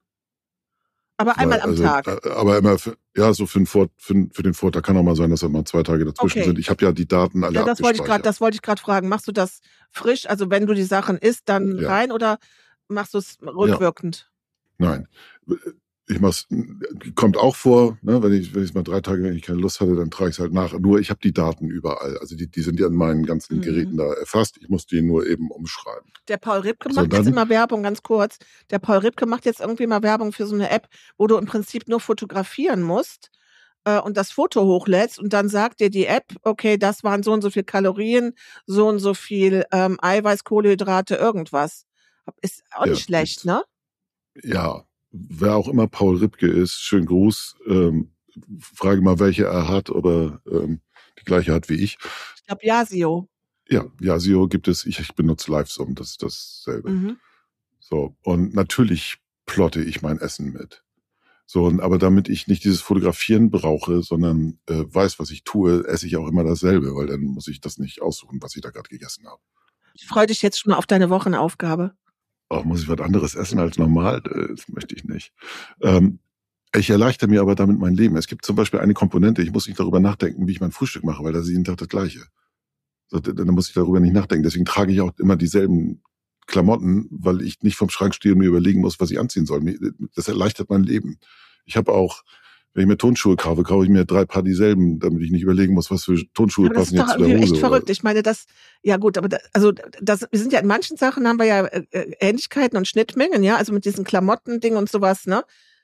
Aber einmal Weil, am also, Tag. äh, Aber immer, für, ja, so für den, Vor, für, für den Vortag kann auch mal sein, dass da mal zwei Tage dazwischen Okay. sind. Ich habe ja die Daten alle Ja, das wollte ich gerade, abgespeichert. das wollte ich gerade fragen. Machst du das frisch? Also wenn du die Sachen isst, dann Ja. rein oder machst du es rückwirkend? Nein. Ich mach's, kommt auch vor, ne, wenn ich, wenn ich mal drei Tage, wenn ich keine Lust hatte, dann trage ich es halt nach. Nur ich habe die Daten überall. Also die, die sind ja in meinen ganzen Mhm. Geräten da erfasst. Ich muss die nur eben umschreiben. Der Paul Ripke So, macht jetzt dann- immer Werbung, ganz kurz. Der Paul Ripke macht jetzt irgendwie mal Werbung für so eine App, wo du im Prinzip nur fotografieren musst äh, und das Foto hochlädst und dann sagt dir die App, okay, das waren so und so viel Kalorien, so und so viel ähm, Eiweiß, Kohlenhydrate, irgendwas. Ist auch Ja, nicht schlecht, gibt's. ne? Ja, wer auch immer Paul Ripke ist, schönen Gruß. Ähm, frage mal, welche er hat oder ähm, die gleiche hat wie ich. Ich glaube, Yasio. Ja, Yasio gibt es. Ich, ich benutze Livesum, das ist dasselbe. Mhm. So, und natürlich plotte ich mein Essen mit. So, und, aber damit ich nicht dieses Fotografieren brauche, sondern äh, weiß, was ich tue, esse ich auch immer dasselbe, weil dann muss ich das nicht aussuchen, was ich da gerade gegessen habe. Ich freue dich jetzt schon mal auf deine Wochenaufgabe. Auch muss ich was anderes essen als normal? Äh, Das möchte ich nicht. Ähm, ich erleichter mir aber damit mein Leben. Es gibt zum Beispiel eine Komponente, ich muss nicht darüber nachdenken, wie ich mein Frühstück mache, weil das ist jeden Tag das Gleiche. So, dann muss ich darüber nicht nachdenken. Deswegen trage ich auch immer dieselben Klamotten, weil ich nicht vom Schrank stehe und mir überlegen muss, was ich anziehen soll. Das erleichtert mein Leben. Ich habe auch, wenn ich mir Turnschuhe kaufe, kaufe ich mir drei Paar dieselben, damit ich nicht überlegen muss, was für Turnschuhe Aber das passen ist jetzt doch zu der irgendwie Hose. echt verrückt. Ich meine, das, ja gut, aber da, also das, wir sind ja in manchen Sachen haben wir ja äh, Ähnlichkeiten und Schnittmengen, ja, also mit diesen Klamotten-Ding und sowas, ne?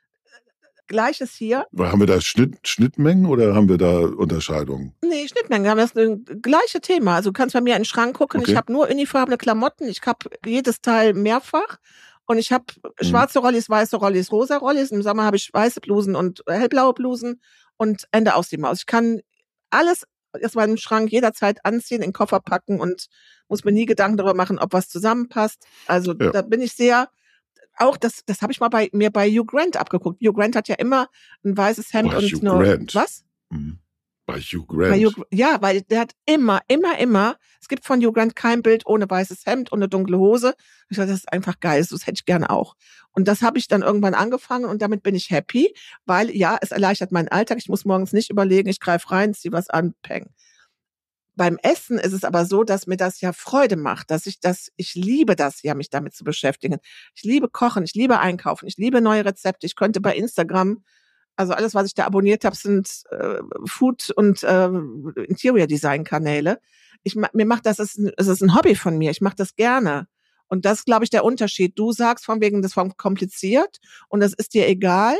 Gleiches hier. Haben wir da Schnitt, Schnittmengen oder haben wir da Unterscheidungen? Nee, Schnittmengen, wir haben das äh, gleiche Thema. Also du kannst bei mir in den Schrank gucken, Okay. ich habe nur uniformene Klamotten, ich habe jedes Teil mehrfach und ich habe Mhm. schwarze Rollis, weiße Rollis, rosa Rollis. Im Sommer habe ich weiße Blusen und hellblaue Blusen und Ende aus die Maus. Ich kann alles aus meinem Schrank jederzeit anziehen, in den Koffer packen und muss mir nie Gedanken darüber machen, ob was zusammenpasst. Also Ja. da bin ich sehr, auch das, das habe ich mal bei mir bei Hugh Grant abgeguckt. Hugh Grant hat ja immer ein weißes Hemd Bei und Hugh nur, Grant. was? Mhm. Bei Hugh Bei Grant. Hugh, ja, weil der hat immer, immer, immer, es gibt von Hugh Grant kein Bild ohne weißes Hemd und eine dunkle Hose. Ich dachte, das ist einfach geil, das hätte ich gerne auch. Und das habe ich dann irgendwann angefangen und damit bin ich happy, weil ja, es erleichtert meinen Alltag. Ich muss morgens nicht überlegen, ich greife rein, ziehe was an, peng. Beim Essen ist es aber so, dass mir das ja Freude macht, dass ich das, ich liebe das ja, mich damit zu beschäftigen. Ich liebe Kochen, ich liebe Einkaufen, ich liebe neue Rezepte. Ich könnte bei Instagram, also alles, was ich da abonniert habe, sind äh, Food- und äh, Interior-Design-Kanäle. Ich, mir macht das, es ist, es ist ein Hobby von mir. Ich mache das gerne. Und das ist, glaube ich, der Unterschied. Du sagst von wegen, das war kompliziert und das ist dir egal.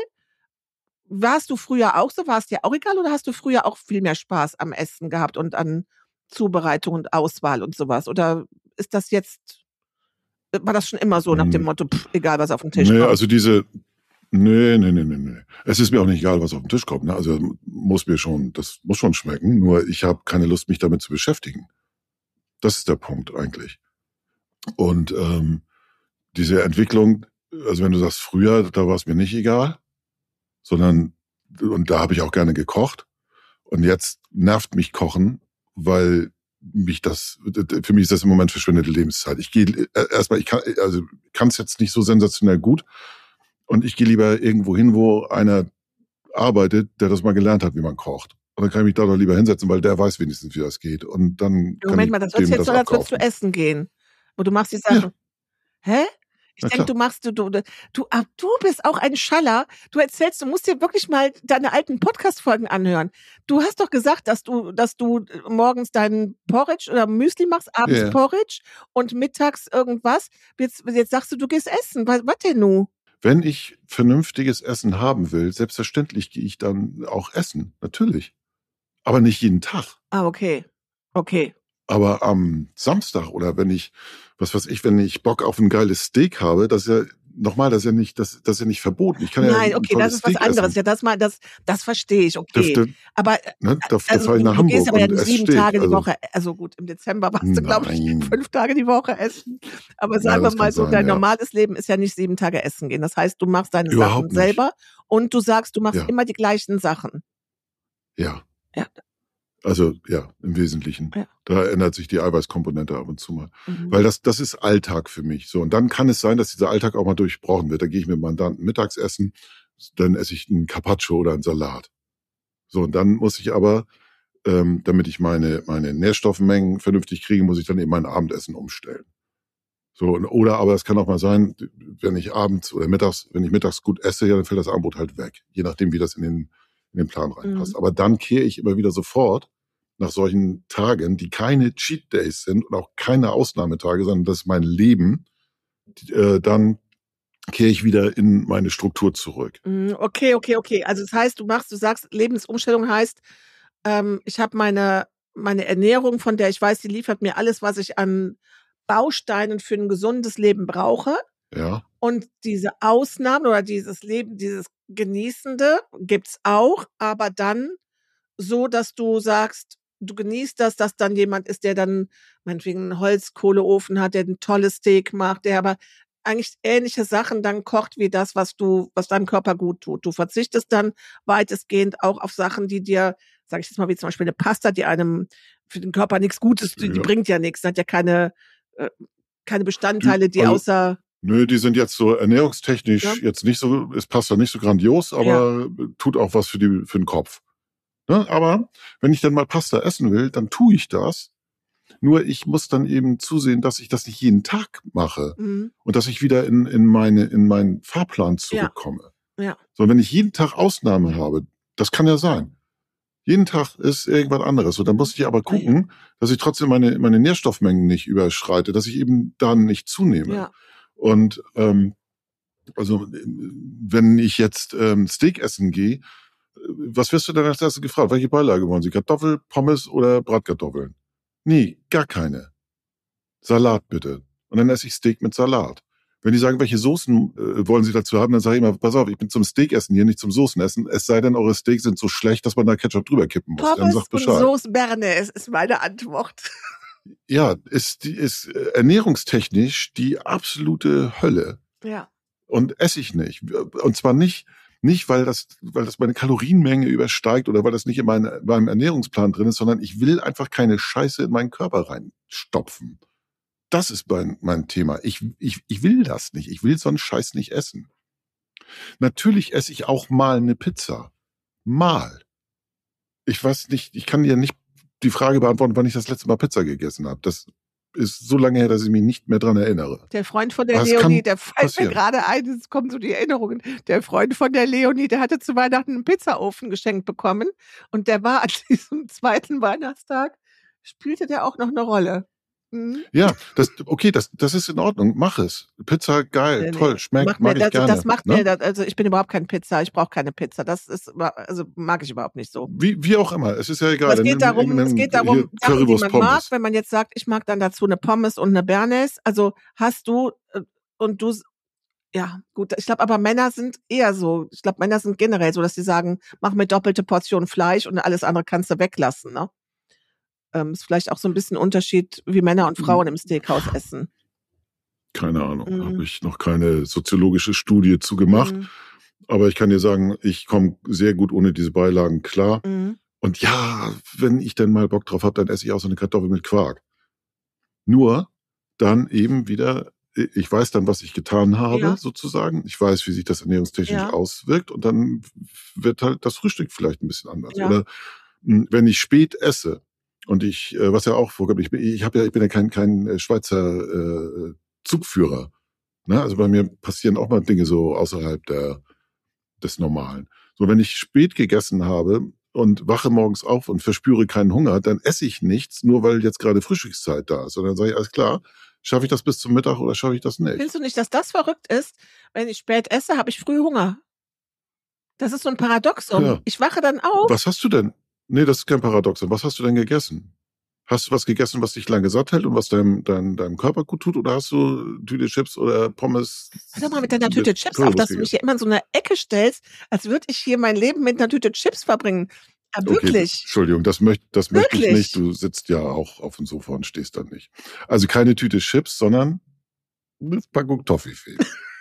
Warst du früher auch so? War es dir auch egal oder hast du früher auch viel mehr Spaß am Essen gehabt und an Zubereitung und Auswahl und sowas? Oder ist das jetzt, war das schon immer so nach dem Motto, pff, egal was auf den Tisch Nee, kommt? also diese, nee, nee, nee, nee, nee. Es ist mir auch nicht egal, was auf den Tisch kommt. Ne? Also muss mir schon, das muss schon schmecken. Nur ich habe keine Lust, mich damit zu beschäftigen. Das ist der Punkt eigentlich. Und ähm, diese Entwicklung, also wenn du sagst früher, da war es mir nicht egal, sondern, und da habe ich auch gerne gekocht. Und jetzt nervt mich Kochen, weil mich das, für mich ist das im Moment verschwendete Lebenszeit. Ich gehe erstmal, ich kann, also kann es jetzt nicht so sensationell gut. Und ich gehe lieber irgendwo hin, wo einer arbeitet, der das mal gelernt hat, wie man kocht. Und dann kann ich mich da doch lieber hinsetzen, weil der weiß wenigstens, wie das geht. Und dann kann Moment ich mal, das hört dem sich jetzt das so an, als würdest du abkaufen. essen gehen. Wo du machst die Sachen. Ja. Hä? Ich Na denke, klar. du machst, du, du, du, ah, du bist auch ein Schaller. Du erzählst, du musst dir wirklich mal deine alten Podcast-Folgen anhören. Du hast doch gesagt, dass du, dass du morgens deinen Porridge oder Müsli machst, abends Ja. Porridge und mittags irgendwas. Jetzt, jetzt sagst du, du gehst essen. Was, was denn nu? Wenn ich vernünftiges Essen haben will, selbstverständlich gehe ich dann auch essen. Natürlich. Aber nicht jeden Tag. Ah, okay. Okay. Aber am Samstag oder wenn ich, was weiß ich, wenn ich Bock auf ein geiles Steak habe, das ist ja, nochmal, das ist ja nicht, das, das ist ja nicht verboten. Ich kann ja Nein, ein okay, tolles das ist was Steak anderes. essen. Ja, das mal, das, das verstehe ich, okay. Dürfte, Aber ne, da, da also, fahre ich nach du gehst Hamburg aber ja und nicht esse sieben Steak. Tage die Also, Woche, also gut, im Dezember warst du, glaube ich, nein. fünf Tage die Woche essen. Aber Ja, sagen wir das mal kann so, sein, dein ja. normales Leben ist ja nicht sieben Tage essen gehen. Das heißt, du machst deine Sachen Überhaupt nicht. selber und du sagst, du machst Ja. immer die gleichen Sachen. Ja. Ja. Also, ja, im Wesentlichen. Ja. Da ändert sich die Eiweißkomponente ab und zu mal. Mhm. Weil das, das ist Alltag für mich. So. Und dann kann es sein, dass dieser Alltag auch mal durchbrochen wird. Da gehe ich mit Mandanten mittags essen, dann esse ich einen Carpaccio oder einen Salat. So. Und dann muss ich aber, ähm, damit ich meine, meine Nährstoffmengen vernünftig kriege, muss ich dann eben mein Abendessen umstellen. So. Und, oder aber es kann auch mal sein, wenn ich abends oder mittags, wenn ich mittags gut esse, ja, dann fällt das Abendbrot halt weg. Je nachdem, wie das in den, in den Plan reinpasst. Mhm. Aber dann kehre ich immer wieder sofort nach solchen Tagen, die keine Cheat Days sind und auch keine Ausnahmetage, sondern das ist mein Leben, die, äh, dann kehre ich wieder in meine Struktur zurück. Mm, Okay, okay, okay. Also das heißt, du machst, du sagst, Lebensumstellung heißt, ähm, ich habe meine, meine Ernährung, von der ich weiß, die liefert mir alles, was ich an Bausteinen für ein gesundes Leben brauche. Ja, Und diese Ausnahmen oder dieses Leben, dieses Genießende gibt's auch, aber dann so, dass du sagst, du genießt das, dass dann jemand ist, der dann meinetwegen einen Holzkohleofen hat, der ein tolles Steak macht, der aber eigentlich ähnliche Sachen dann kocht wie das, was du, was deinem Körper gut tut. Du verzichtest dann weitestgehend auch auf Sachen, die dir, sage ich jetzt mal, wie zum Beispiel eine Pasta, die einem für den Körper nichts Gutes, die, die Ja. bringt ja nichts, hat ja keine, äh, keine Bestandteile, die also- außer nö, die sind jetzt so ernährungstechnisch Ja. jetzt nicht so, es passt da nicht so grandios, aber tut auch was für die, für den Kopf. Ne? Aber wenn ich dann mal Pasta essen will, dann tue ich das. Nur ich muss dann eben zusehen, dass ich das nicht jeden Tag mache Mhm. und dass ich wieder in, in, meine, in meinen Fahrplan Ja. zurückkomme. Ja. So, wenn ich jeden Tag Ausnahme habe, das kann ja sein. Jeden Tag ist irgendwas anderes. Und dann muss ich aber gucken, dass ich trotzdem meine, meine Nährstoffmengen nicht überschreite, dass ich eben dann nicht zunehme. Ja. Und ähm, also wenn ich jetzt ähm, Steak essen gehe, was wirst du denn als erstes gefragt? Welche Beilage wollen Sie? Kartoffel, Pommes oder Bratkartoffeln? Nee, gar keine. Salat bitte. Und dann esse ich Steak mit Salat. Wenn die sagen, welche Soßen äh, wollen Sie dazu haben, dann sage ich immer, pass auf, ich bin zum Steakessen hier, nicht zum Soßenessen. Es sei denn, eure Steaks sind so schlecht, dass man da Ketchup drüber kippen muss. Dann Pommes sagt und Bescheid. Sauce Bernays ist meine Antwort. Ja, ist, die ist äh, ernährungstechnisch die absolute Hölle. Ja. Und esse ich nicht. Und zwar nicht, nicht weil das, weil das meine Kalorienmenge übersteigt oder weil das nicht in mein, meinem Ernährungsplan drin ist, sondern ich will einfach keine Scheiße in meinen Körper reinstopfen. Das ist mein, mein Thema. Ich, ich, ich will das nicht. Ich will so einen Scheiß nicht essen. Natürlich esse ich auch mal eine Pizza. Mal. Ich weiß nicht, ich kann dir nicht die Frage beantworten, wann ich das letzte Mal Pizza gegessen habe. Das ist so lange her, dass ich mich nicht mehr dran erinnere. Der Freund von der Aber es Leonie, kann der fällt passieren. mir gerade ein, es kommen so die Erinnerungen. Der Freund von der Leonie, der hatte zu Weihnachten einen Pizzaofen geschenkt bekommen und der war an diesem zweiten Weihnachtstag, spielte der auch noch eine Rolle. Mhm. Ja, das, okay, das, das ist in Ordnung. Mach es. Pizza, geil, Nee, nee. toll, schmeckt, Macht mir, mag ich das, gerne. das macht ne? mir, das, also ich bin überhaupt kein Pizza, ich brauche keine Pizza. Das ist, also mag ich überhaupt nicht so. Wie, wie auch immer, es ist ja egal. Aber es Dann geht nimm darum, es irgendeinen geht hier darum, Sachen, die Currywurst man mag. Pommes. Wenn man jetzt sagt, ich mag dann dazu eine Pommes und eine Bernays, also hast du äh, und du, ja gut, ich glaube, aber Männer sind eher so, ich glaube, Männer sind generell so, dass sie sagen, mach mir doppelte Portion Fleisch und alles andere kannst du weglassen, ne? Ähm, ist vielleicht auch so ein bisschen Unterschied, wie Männer und Frauen im Steakhouse essen. Keine Ahnung, Mhm. habe ich noch keine soziologische Studie zu gemacht. Mhm. Aber ich kann dir sagen, ich komme sehr gut ohne diese Beilagen klar. Mhm. Und ja, wenn ich dann mal Bock drauf habe, dann esse ich auch so eine Kartoffel mit Quark. Nur dann eben wieder, ich weiß dann, was ich getan habe, Ja. sozusagen. Ich weiß, wie sich das ernährungstechnisch Ja. auswirkt. Und dann wird halt das Frühstück vielleicht ein bisschen anders. Ja. Oder mh, wenn ich spät esse und ich, äh, was ja auch vorkommt, ich bin, ich hab ja, ich bin ja kein, kein äh, Schweizer äh, Zugführer. Ne? Also bei mir passieren auch mal Dinge so außerhalb der, des Normalen. So, wenn ich spät gegessen habe und wache morgens auf und verspüre keinen Hunger, dann esse ich nichts, nur weil jetzt gerade Frühstückszeit da ist. Und dann sage ich, alles klar, schaffe ich das bis zum Mittag oder schaffe ich das nicht? Findest du nicht, dass das verrückt ist? Wenn ich spät esse, habe ich früh Hunger. Das ist so ein Paradoxum. Ja. Ich wache dann auf. Was hast du denn? Nee, das ist kein Paradoxon. Was hast du denn gegessen? Hast du was gegessen, was dich lange satt hält und was deinem, deinem, deinem Körper gut tut? Oder hast du Tüte Chips oder Pommes? Hör doch mal mit deiner Tüte Chips auf, dass du mich hier immer in so eine Ecke stellst, als würde ich hier mein Leben mit einer Tüte Chips verbringen. Ja, Okay, wirklich. Entschuldigung, das möchte das möchte ich Wirklich? nicht. Du sitzt ja auch auf dem Sofa und stehst dann nicht. Also keine Tüte Chips, sondern eine Packung Toffifee.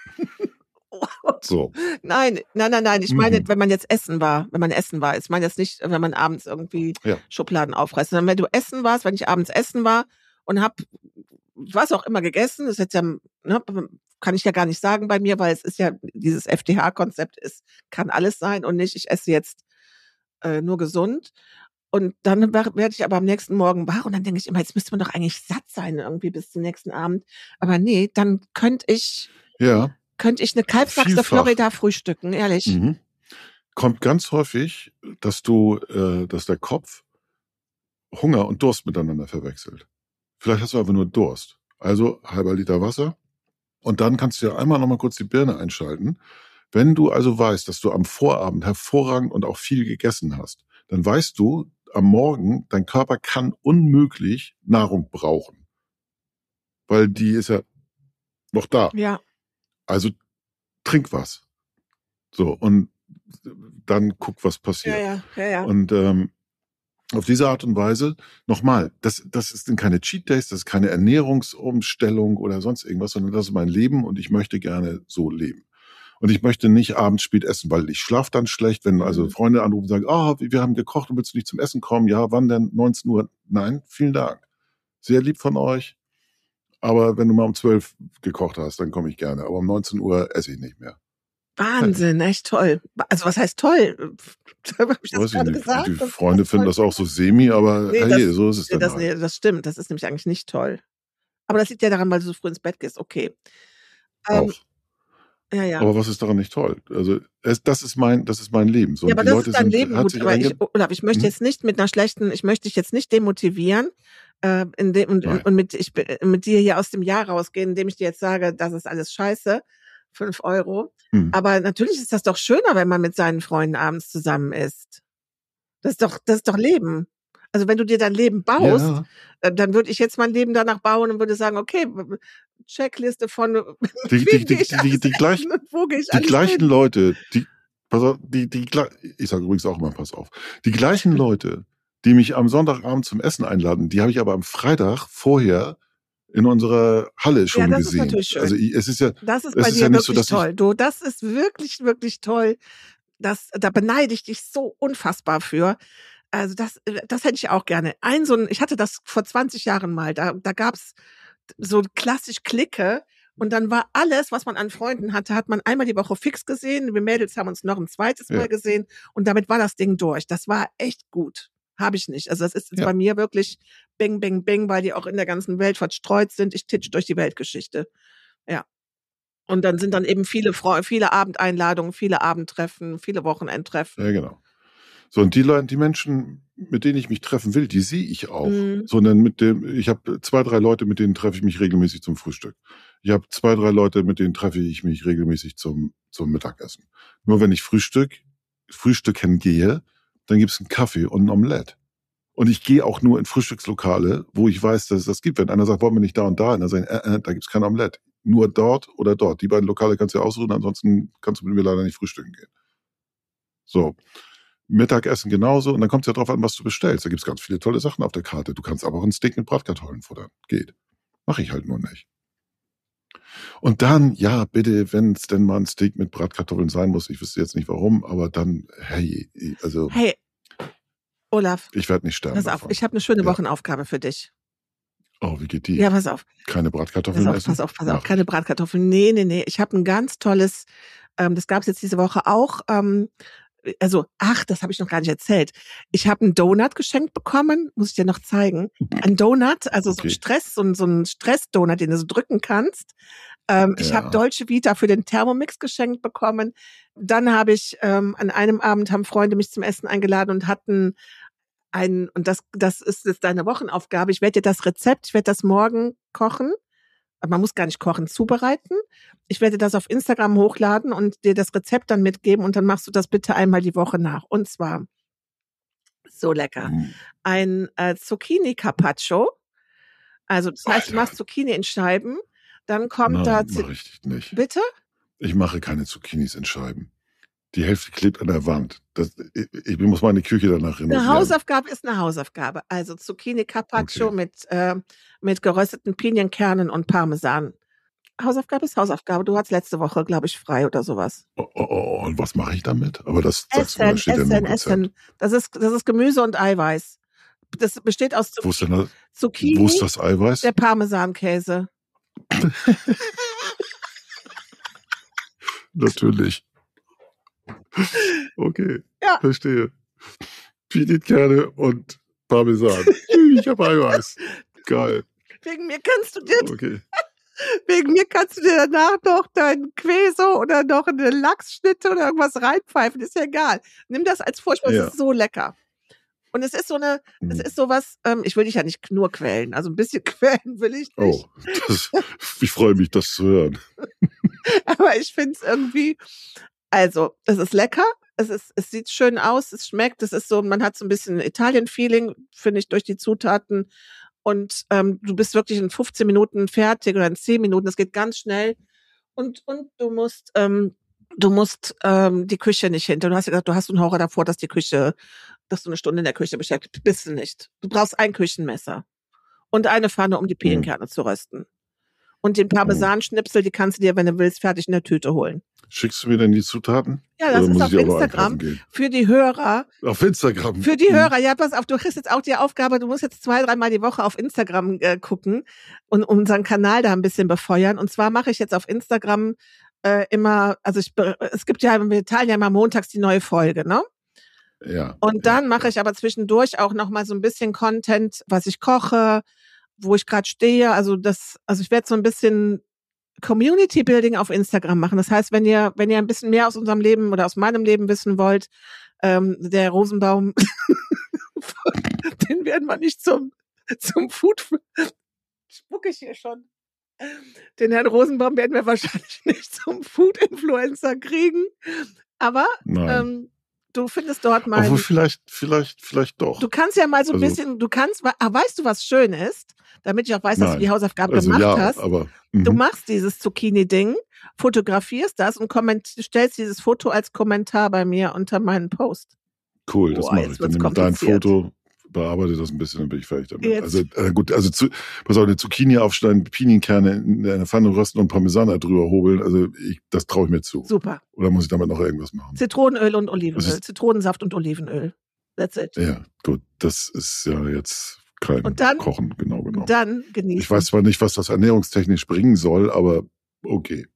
So. Nein, nein, nein, nein. Ich meine, Mhm. wenn man jetzt essen war, wenn man essen war. Ich meine jetzt nicht, wenn man abends irgendwie Ja. Schubladen aufreißt, sondern wenn du essen warst, wenn ich abends essen war und hab was auch immer gegessen, das ist jetzt ja, ne, kann ich ja gar nicht sagen bei mir, weil es ist ja dieses F D H-Konzept ist, kann alles sein und nicht, ich esse jetzt äh, nur gesund. Und dann werde ich aber am nächsten Morgen wach und dann denke ich immer, jetzt müsste man doch eigentlich satt sein irgendwie bis zum nächsten Abend. Aber nee, dann könnte ich, Ja. könnte ich eine Kalbsachse Vielfach. Florida frühstücken, ehrlich. Mhm. Kommt ganz häufig, dass du, äh, dass der Kopf Hunger und Durst miteinander verwechselt. Vielleicht hast du einfach nur Durst. Also halber Liter Wasser. Und dann kannst du ja einmal noch mal kurz die Birne einschalten. Wenn du also weißt, dass du am Vorabend hervorragend und auch viel gegessen hast, dann weißt du am Morgen, dein Körper kann unmöglich Nahrung brauchen. Weil die ist ja noch da. Ja, Also trink was. So, und dann guck, was ja, passiert. ja, ja, ja. Und ähm, auf diese Art und Weise, nochmal, das, das sind keine Cheat Days, das ist keine Ernährungsumstellung oder sonst irgendwas, sondern das ist mein Leben und ich möchte gerne so leben. Und ich möchte nicht abends spät essen, weil ich schlafe dann schlecht, wenn also Mhm. Freunde anrufen und sagen, ah, wir haben gekocht und willst du nicht zum Essen kommen? Ja, wann denn? neunzehn Uhr? Nein, vielen Dank. Sehr lieb von euch. Aber wenn du mal um zwölf gekocht hast, dann komme ich gerne. Aber um neunzehn Uhr esse ich nicht mehr. Wahnsinn, echt toll. Also was heißt toll? Habe ich das Weiß ich gerade nicht. gesagt? Die Das Freunde ist finden toll. das auch so semi, aber Nee, hey, das, so ist es nee, dann das, nee, halt. das stimmt. Das ist nämlich eigentlich nicht toll. Aber das liegt ja daran, weil du so früh ins Bett gehst. Okay. Ähm, Auch. ja, ja. Aber was ist daran nicht toll? Also es, das ist mein, das ist mein Leben. So, Ja, und aber die das Leute ist dein sind, Leben, hat gut. sich Aber ich, einge... Olaf, ich möchte Hm? jetzt nicht mit einer schlechten, ich möchte dich jetzt nicht demotivieren, äh, in dem, und, Nein. und mit, ich, mit dir hier aus dem Jahr rausgehen, indem ich dir jetzt sage, das ist alles scheiße. Fünf Euro. Hm. Aber natürlich ist das doch schöner, wenn man mit seinen Freunden abends zusammen isst. Das ist doch, das ist doch Leben. Also wenn du dir dein Leben baust, Ja, äh, dann würde ich jetzt mein Leben danach bauen und würde sagen, okay, Checkliste von mit die, die, wem gehe die, ich die, die, alles die, essen gleich, und wo gehe ich die alles gleichen hin? Leute, die, pass auf, die, die, gle- ich sage übrigens auch immer, pass auf, die gleichen Leute, die mich am Sonntagabend zum Essen einladen, die habe ich aber am Freitag vorher in unserer Halle Ja, schon das ist gesehen. natürlich schön. Also ich- es ist ja, Das ist es bei ist ja dir nicht so, wirklich dass ich, toll. Du, das ist wirklich, wirklich toll. Das, da beneide ich dich so unfassbar für. Also das, äh, das hätte ich auch gerne. Ein so ein, ich hatte das vor zwanzig Jahren mal. Da, da gab's so klassisch Clique und dann war alles, was man an Freunden hatte, hat man einmal die Woche fix gesehen. Wir Mädels haben uns noch ein zweites ja, Mal gesehen und damit war das Ding durch. Das war echt gut. Habe ich nicht. Also das ist jetzt ja, bei mir wirklich Bing, Bing, Bing, weil die auch in der ganzen Welt verstreut sind. Ich titsch durch die Weltgeschichte. Ja. Und dann sind dann eben viele Freu viele Abendeinladungen, viele Abendtreffen, viele Wochenendtreffen. ja, genau. So, und die Leute, die Menschen, mit denen ich mich treffen will, die sehe ich auch. Mhm. Sondern mit dem, ich habe zwei, drei Leute, mit denen treffe ich mich regelmäßig zum Frühstück. Ich habe zwei, drei Leute, mit denen treffe ich mich regelmäßig zum, zum Mittagessen. Nur wenn ich Frühstück, Frühstücken gehe, dann gibt's einen Kaffee und ein Omelett. Und ich gehe auch nur in Frühstückslokale, wo ich weiß, dass es das gibt. Wenn einer sagt, wollen wir nicht da und da, und dann sagen, äh, äh, da gibt's kein Omelett. Nur dort oder dort. Die beiden Lokale kannst du ja aussuchen, ansonsten kannst du mit mir leider nicht frühstücken gehen. So. Mittagessen genauso. Und dann kommt es ja drauf an, was du bestellst. Da gibt's ganz viele tolle Sachen auf der Karte. Du kannst aber auch ein Steak mit Bratkartoffeln futtern. Geht. Mache ich halt nur nicht. Und dann, ja, bitte, wenn es denn mal ein Steak mit Bratkartoffeln sein muss, ich wüsste jetzt nicht warum, aber dann, hey, also Hey, Olaf, ich werde nicht sterben pass auf, davon. ich habe eine schöne Ja. Wochenaufgabe für dich. Oh, wie geht die? Ja, pass auf. Keine Pass Bratkartoffeln auf, essen? pass auf, pass auf. Mach Keine ich. Bratkartoffeln. Nee, nee, nee. Ich habe ein ganz tolles, ähm, das gab's jetzt diese Woche auch. Ähm, also, ach, das habe ich noch gar nicht erzählt. Ich habe einen Donut geschenkt bekommen, muss ich dir noch zeigen. Ein Donut, also so ein Okay. Stress, so ein, so ein Stress-Donut, den du so drücken kannst. Ähm, ich habe Ja. Dolce Vita für den Thermomix geschenkt bekommen. Dann habe ich ähm, an einem Abend haben Freunde mich zum Essen eingeladen und hatten ein, und das, das ist jetzt deine Wochenaufgabe. Ich werde dir das Rezept, ich werde das morgen kochen. Man muss gar nicht kochen, zubereiten. Ich werde das auf Instagram hochladen und dir das Rezept dann mitgeben und dann machst du das bitte einmal die Woche nach. Und zwar so lecker. Hm. Ein äh, Zucchini Carpaccio. Also das heißt, du Alter. machst Zucchini in Scheiben. Dann kommt da Nein, Zi- mache ich nicht. bitte? Ich mache keine Zucchinis in Scheiben. Die Hälfte klebt an der Wand. Das, ich, ich muss meine Küche danach Eine renovieren. Hausaufgabe ist eine Hausaufgabe. Also Zucchini Carpaccio Okay. mit äh, mit gerösteten Pinienkernen und Parmesan. Hausaufgabe ist Hausaufgabe. Du hattest letzte Woche, glaube ich, frei oder sowas. Oh, oh, oh, und was mache ich damit? Aber das sagst du mir, Essen, das steht ja nur im essen, Rezept. essen. Das ist, das ist Gemüse und Eiweiß. Das besteht aus Wo ist, denn Zucchini, das, wo ist Zucchini das Eiweiß? der Parmesankäse. Natürlich. Okay, Ja, verstehe. Pinienkerne und Parmesan. Ich habe Eiweiß. Geil. wegen mir kannst du dir, Okay. wegen mir kannst du dir danach noch deinen Queso oder noch eine Lachsschnitte oder irgendwas reinpfeifen. Ist ja egal. Nimm das als Vorspeise. Es Ja. ist so lecker. Und es ist so eine, es Hm. ist sowas, ähm, ich will dich ja nicht nur quälen. Also ein bisschen quälen will ich nicht. Oh, das, ich freue mich, das zu hören. Aber ich finde es irgendwie, also, es ist lecker, es ist, es sieht schön aus, es schmeckt, es ist so, man hat so ein bisschen Italien-Feeling, finde ich, durch die Zutaten. Und ähm, du bist wirklich in fünfzehn Minuten fertig oder in zehn Minuten, das geht ganz schnell. Und, und du musst, ähm, du musst ähm, die Küche nicht hinter. Du hast ja gesagt, du hast einen Horror davor, dass die Küche, dass du eine Stunde in der Küche beschäftigt bist. Du nicht. Du brauchst ein Küchenmesser und eine Pfanne, um die Hm. Pinienkernen zu rösten. Und den Oh. Parmesanschnipsel, die kannst du dir, wenn du willst, fertig in der Tüte holen. Schickst du mir denn die Zutaten? Ja, das Oder ist muss auf ich aber Instagram. einkaufen gehen? Für die Hörer, Auf Instagram. für die Hm. Hörer, ja, pass auf, du kriegst jetzt auch die Aufgabe, du musst jetzt zwei, dreimal die Woche auf Instagram äh, gucken und unseren Kanal da ein bisschen befeuern. Und zwar mache ich jetzt auf Instagram äh, immer, also ich, es gibt ja, wir teilen ja immer montags die neue Folge, ne? Ja. Und dann ja, mache ja. ich aber zwischendurch auch noch mal so ein bisschen Content, was ich koche, wo ich gerade stehe. Also das, also ich werde so ein bisschen Community Building auf Instagram machen. Das heißt, wenn ihr, wenn ihr ein bisschen mehr aus unserem Leben oder aus meinem Leben wissen wollt, ähm, der Rosenbaum, den werden wir nicht zum, zum Food, spucke ich hier schon. Den Herrn Rosenbaum werden wir wahrscheinlich nicht zum Food-Influencer kriegen. Aber ähm, du findest dort mal. Obwohl vielleicht, vielleicht, vielleicht doch. Du kannst ja mal so ein also, bisschen, du kannst, ah, weißt du, was schön ist? Damit ich auch weiß, dass nein. du die Hausaufgabe also, gemacht ja, hast. Aber, du machst dieses Zucchini-Ding, fotografierst das und komment- stellst dieses Foto als Kommentar bei mir unter meinen Post. Cool, das Boah, mache ich. Dann nehme ich dein Foto, bearbeite das ein bisschen, dann bin ich fertig damit. Jetzt. Also äh, gut, also zu, pass auf, eine Zucchini aufschneiden, Pinienkerne in eine Pfanne rösten und Parmesan drüber hobeln, also ich, das traue ich mir zu. Super. Oder muss ich damit noch irgendwas machen? Zitronenöl und Olivenöl. ist, Zitronensaft und Olivenöl. That's it. Ja, gut, das ist ja jetzt kein und dann, Kochen, genau, genau. Und dann genießen. Ich weiß zwar nicht, was das ernährungstechnisch bringen soll, aber okay.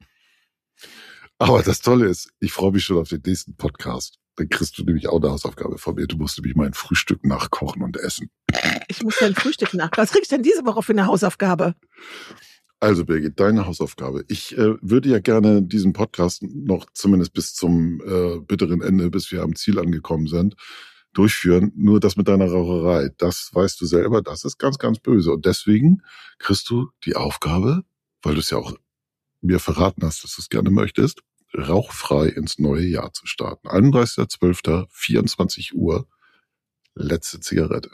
Aber das Tolle ist, ich freue mich schon auf den nächsten Podcast. Dann kriegst du nämlich auch eine Hausaufgabe von mir. Du musst nämlich mein Frühstück nachkochen und essen. Ich muss dein Frühstück nachkochen. Was krieg ich denn diese Woche für eine Hausaufgabe? Also Birgit, deine Hausaufgabe. Ich äh, würde ja gerne diesen Podcast noch zumindest bis zum äh, bitteren Ende, bis wir am Ziel angekommen sind, durchführen. Nur das mit deiner Raucherei, das weißt du selber, das ist ganz, ganz böse. Und deswegen kriegst du die Aufgabe, weil du es ja auch mir verraten hast, dass du es gerne möchtest, rauchfrei ins neue Jahr zu starten. einunddreißigster zwölfter, vierundzwanzig Uhr, letzte Zigarette.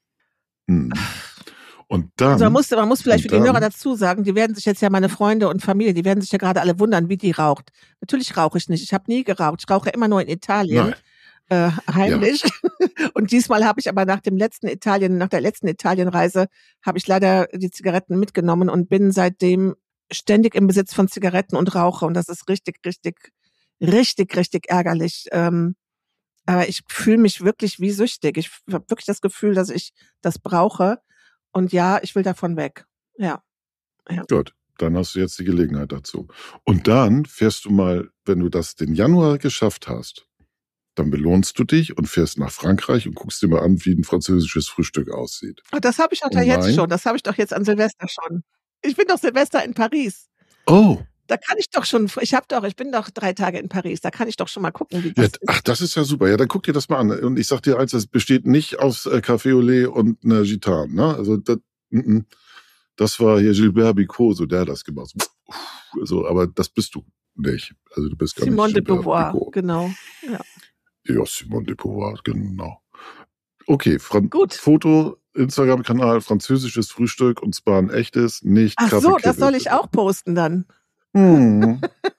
Hm. Und dann... Also man muss, man muss vielleicht für die dann, Hörer dazu sagen, die werden sich jetzt ja, meine Freunde und Familie, die werden sich ja gerade alle wundern, wie die raucht. Natürlich rauche ich nicht. Ich habe nie geraucht. Ich rauche immer nur in Italien. Äh, heimlich. Ja. Und diesmal habe ich aber nach dem letzten Italien, nach der letzten Italienreise, habe ich leider die Zigaretten mitgenommen und bin seitdem ständig im Besitz von Zigaretten und rauche. Und das ist richtig, richtig, richtig, richtig ärgerlich. Ähm, aber ich fühle mich wirklich wie süchtig. Ich habe wirklich das Gefühl, dass ich das brauche. Und ja, ich will davon weg. Ja. ja. Gut, dann hast du jetzt die Gelegenheit dazu. Und dann fährst du mal, wenn du das den Januar geschafft hast, dann belohnst du dich und fährst nach Frankreich und guckst dir mal an, wie ein französisches Frühstück aussieht. Oh, das habe ich doch oh da jetzt schon. Das habe ich doch jetzt an Silvester schon. Ich bin doch Silvester in Paris. Oh. Da kann ich doch schon, ich habe doch, ich bin doch drei Tage in Paris, da kann ich doch schon mal gucken, wie das ja, ist. Ach, das ist ja super. Ja, dann guck dir das mal an. Und ich sag dir eins, das besteht nicht aus äh, Café au lait und einer Gitane, ne? Also das, n -n. das war hier Gilbert Bicot, so der hat das gemacht. So, aber das bist du nicht. Also du bist gar Simone nicht de Gilbert Beauvoir, Bicot. genau. Ja. ja, Simone de Beauvoir, genau. Okay, Fran Gut. Foto, Instagram-Kanal, französisches Frühstück und zwar ein echtes, nicht Ach Kaffee so, Kibbel, das soll ich bitte. auch posten dann. Hm.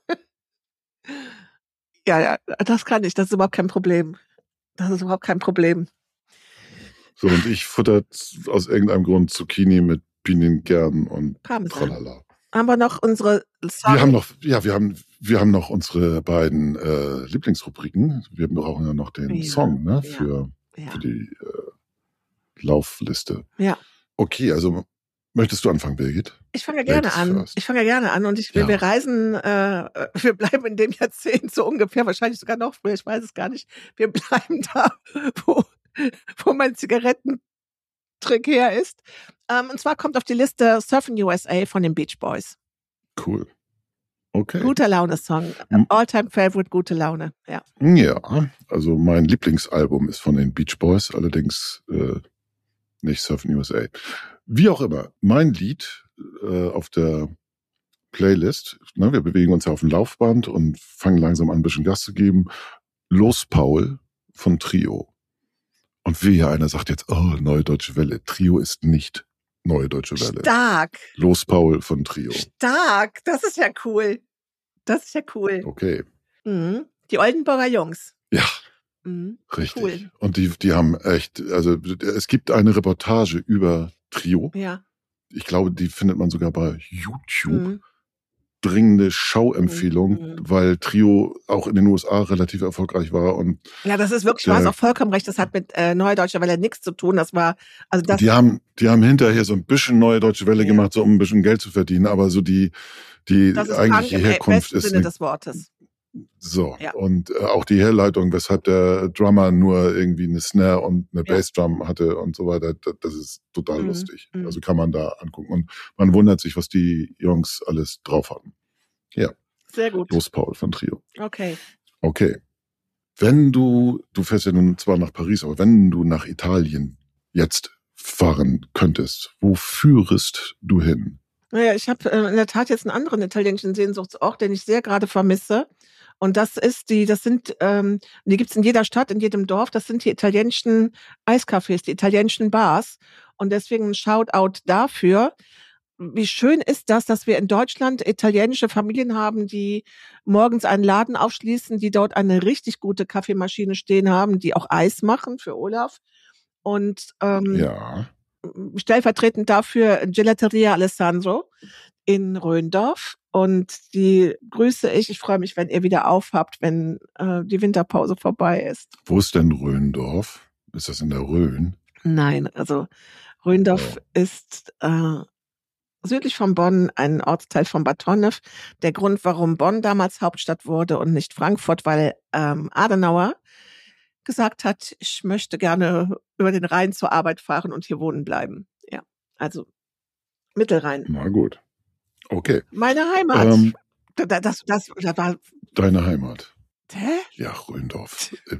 ja, ja, das kann ich, das ist überhaupt kein Problem. Das ist überhaupt kein Problem. So, und ich futter aus irgendeinem Grund Zucchini mit Pinienkernen und Parmesan. Tralala. Haben wir noch unsere Song? Wir haben noch, ja, wir haben, wir haben noch unsere beiden äh, Lieblingsrubriken. Wir brauchen ja noch den ja, Song, ne, ja, für, ja. für die äh, Laufliste. Ja. Okay, also möchtest du anfangen, Birgit? Ich fange gerne Ladies an. first. Ich fange gerne an und ich will, Ja. wir reisen, äh, wir bleiben in dem Jahrzehnt so ungefähr, wahrscheinlich sogar noch früher, ich weiß es gar nicht. Wir bleiben da, wo, wo mein Zigarettentrick her ist. Ähm, und zwar kommt auf die Liste Surfing U S A von den Beach Boys. Cool. Okay. Guter Laune-Song. Hm. All-time favorite, gute Laune. Ja. Ja, also mein Lieblingsalbum ist von den Beach Boys, allerdings äh, nicht Surfing U S A. Wie auch immer, mein Lied äh, auf der Playlist, ne, wir bewegen uns ja auf dem Laufband und fangen langsam an, ein bisschen Gas zu geben. Los Paul von Trio. Und wehe, einer sagt jetzt, oh, Neue Deutsche Welle. Trio ist nicht Neue Deutsche Welle. Stark. Los Paul von Trio. Stark. Das ist ja cool. Das ist ja cool. Okay. Mhm. Die Oldenburger Jungs. Ja. Mhm. Richtig. Cool. Und die, die haben echt, also es gibt eine Reportage über Trio. Ja. Ich glaube, die findet man sogar bei YouTube. Mhm. Dringende Schauempfehlung, Mhm. weil Trio auch in den U S A relativ erfolgreich war. Und Ja, das ist wirklich, du Der- hast auch vollkommen recht, das hat mit äh, Neue Deutsche Welle nichts zu tun. Das war, also das, die haben, die haben hinterher so ein bisschen Neue Deutsche Welle Ja. gemacht, so um ein bisschen Geld zu verdienen. Aber so die, Die Das ist eigentliche krank im Herkunft besten ist Sinne eine, des Wortes. so. Ja. Und äh, auch die Herleitung, weshalb der Drummer nur irgendwie eine Snare und eine Ja. Bassdrum hatte und so weiter, das, das ist total Mhm. lustig. Mhm. Also kann man da angucken. Und man wundert sich, was die Jungs alles drauf hatten. Ja, Sehr gut. los Paul von Trio. Okay. Okay. Wenn du, du fährst ja nun zwar nach Paris, aber wenn du nach Italien jetzt fahren könntest, wo führest du hin? Naja, ich habe äh, in der Tat jetzt einen anderen italienischen Sehnsuchtsort, den ich sehr gerade vermisse. Und das ist die, das sind, ähm, die gibt's in jeder Stadt, in jedem Dorf. Das sind die italienischen Eiscafés, die italienischen Bars. Und deswegen ein Shoutout dafür. Wie schön ist das, dass wir in Deutschland italienische Familien haben, die morgens einen Laden aufschließen, die dort eine richtig gute Kaffeemaschine stehen haben, die auch Eis machen für Olaf. Und ähm, Ja. stellvertretend dafür Gelateria Alessandro in Röndorf. Und die grüße ich. Ich freue mich, wenn ihr wieder aufhabt, wenn äh, die Winterpause vorbei ist. Wo ist denn Röndorf? Ist das in der Rhön? Nein, also Röndorf Oh. ist äh, südlich von Bonn, ein Ortsteil von Bad Honnef. Der Grund, warum Bonn damals Hauptstadt wurde und nicht Frankfurt, weil ähm, Adenauer gesagt hat, ich möchte gerne über den Rhein zur Arbeit fahren und hier wohnen bleiben. Ja, also Mittelrhein. Na gut. Okay. Meine Heimat. Ähm, Da- da- Das, das, das war. deine Heimat. Hä? Ja, Röndorf. Äh,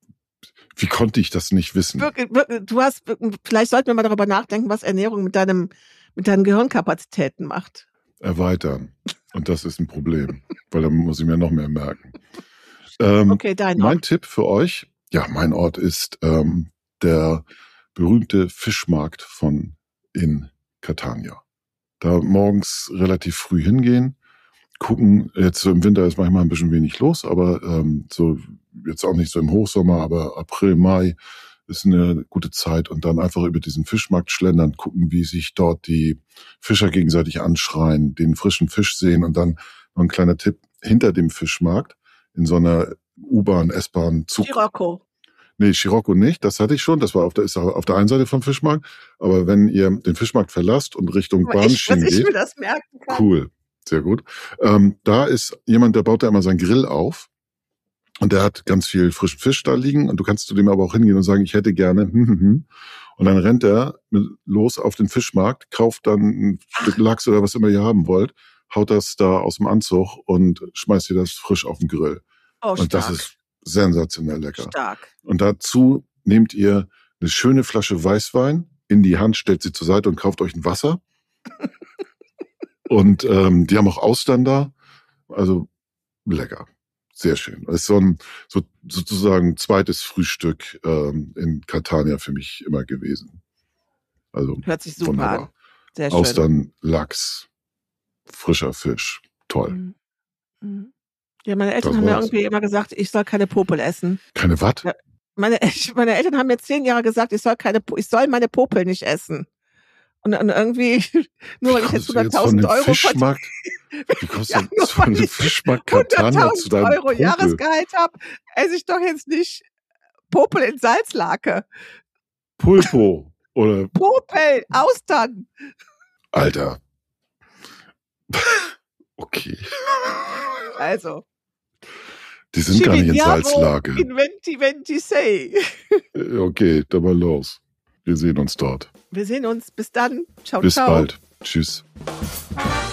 Wie konnte ich das nicht wissen? Wirklich, wirklich, du hast, wirklich- vielleicht sollten wir mal darüber nachdenken, was Ernährung mit deinem, mit deinen Gehirnkapazitäten macht. Erweitern. Und das ist ein Problem, weil dann muss ich mir noch mehr merken. Ähm, Okay, dein mein Ort. Tipp für euch, ja, mein Ort ist ähm, der berühmte Fischmarkt von in Catania. Da morgens relativ früh hingehen, gucken, jetzt so im Winter ist manchmal ein bisschen wenig los, aber ähm, so jetzt auch nicht so im Hochsommer, aber April, Mai ist eine gute Zeit und dann einfach über diesen Fischmarkt schlendern, gucken, wie sich dort die Fischer gegenseitig anschreien, den frischen Fisch sehen und dann noch ein kleiner Tipp, hinter dem Fischmarkt in so einer U-Bahn, S-Bahn, Zug. Scirocco. Nee, Scirocco nicht, das hatte ich schon, das war auf der, ist auf der einen Seite vom Fischmarkt, aber wenn ihr den Fischmarkt verlasst und Richtung Aber ich, Bahnschienen dass ich geht, mir das merken kann. cool, sehr gut. Ähm, da ist jemand, der baut da immer seinen Grill auf und der hat ganz viel frischen Fisch da liegen und du kannst zu dem aber auch hingehen und sagen, ich hätte gerne hm, hm, hm. Und dann rennt er mit, los auf den Fischmarkt, kauft dann ein Stück Lachs oder was immer ihr haben wollt, haut das da aus dem Anzug und schmeißt ihr das frisch auf den Grill. Oh, Und das stark. ist sensationell lecker. Stark. Und dazu nehmt ihr eine schöne Flasche Weißwein in die Hand, stellt sie zur Seite und kauft euch ein Wasser. Und ähm, die haben auch Austern da. Also lecker. Sehr schön. Das ist so ein so, sozusagen zweites Frühstück ähm, in Catania für mich immer gewesen. Also Hört sich super wunderbar. an. Sehr schön. Austern, Lachs, frischer Fisch. Toll. Mhm. Mhm. Ja, meine Eltern Das haben mir war's. irgendwie immer gesagt, ich soll keine Popel essen. Keine Watt? Ja. Meine, meine Eltern haben mir zehn Jahre gesagt, ich soll keine, Po- ich soll meine Popel nicht essen. Und, und irgendwie, nur weil ich jetzt Kommst du jetzt von hunderttausend dem Euro Fischmarkt? Wie kommst Ja, du nur jetzt von weil dem ich Fischmarkt Catania zu hunderttausend deinem Euro Popel? Jahresgehalt habe, esse ich doch jetzt nicht Popel in Salzlake. Pulpo oder Popel, Austern. Alter. Okay. Also, Die sind gar nicht in Chivignano Salzlage. inventi venti sei. Äh, Okay, dann mal los. Wir sehen uns dort. Wir sehen uns. Bis dann. Ciao, Bis ciao. bald. Tschüss.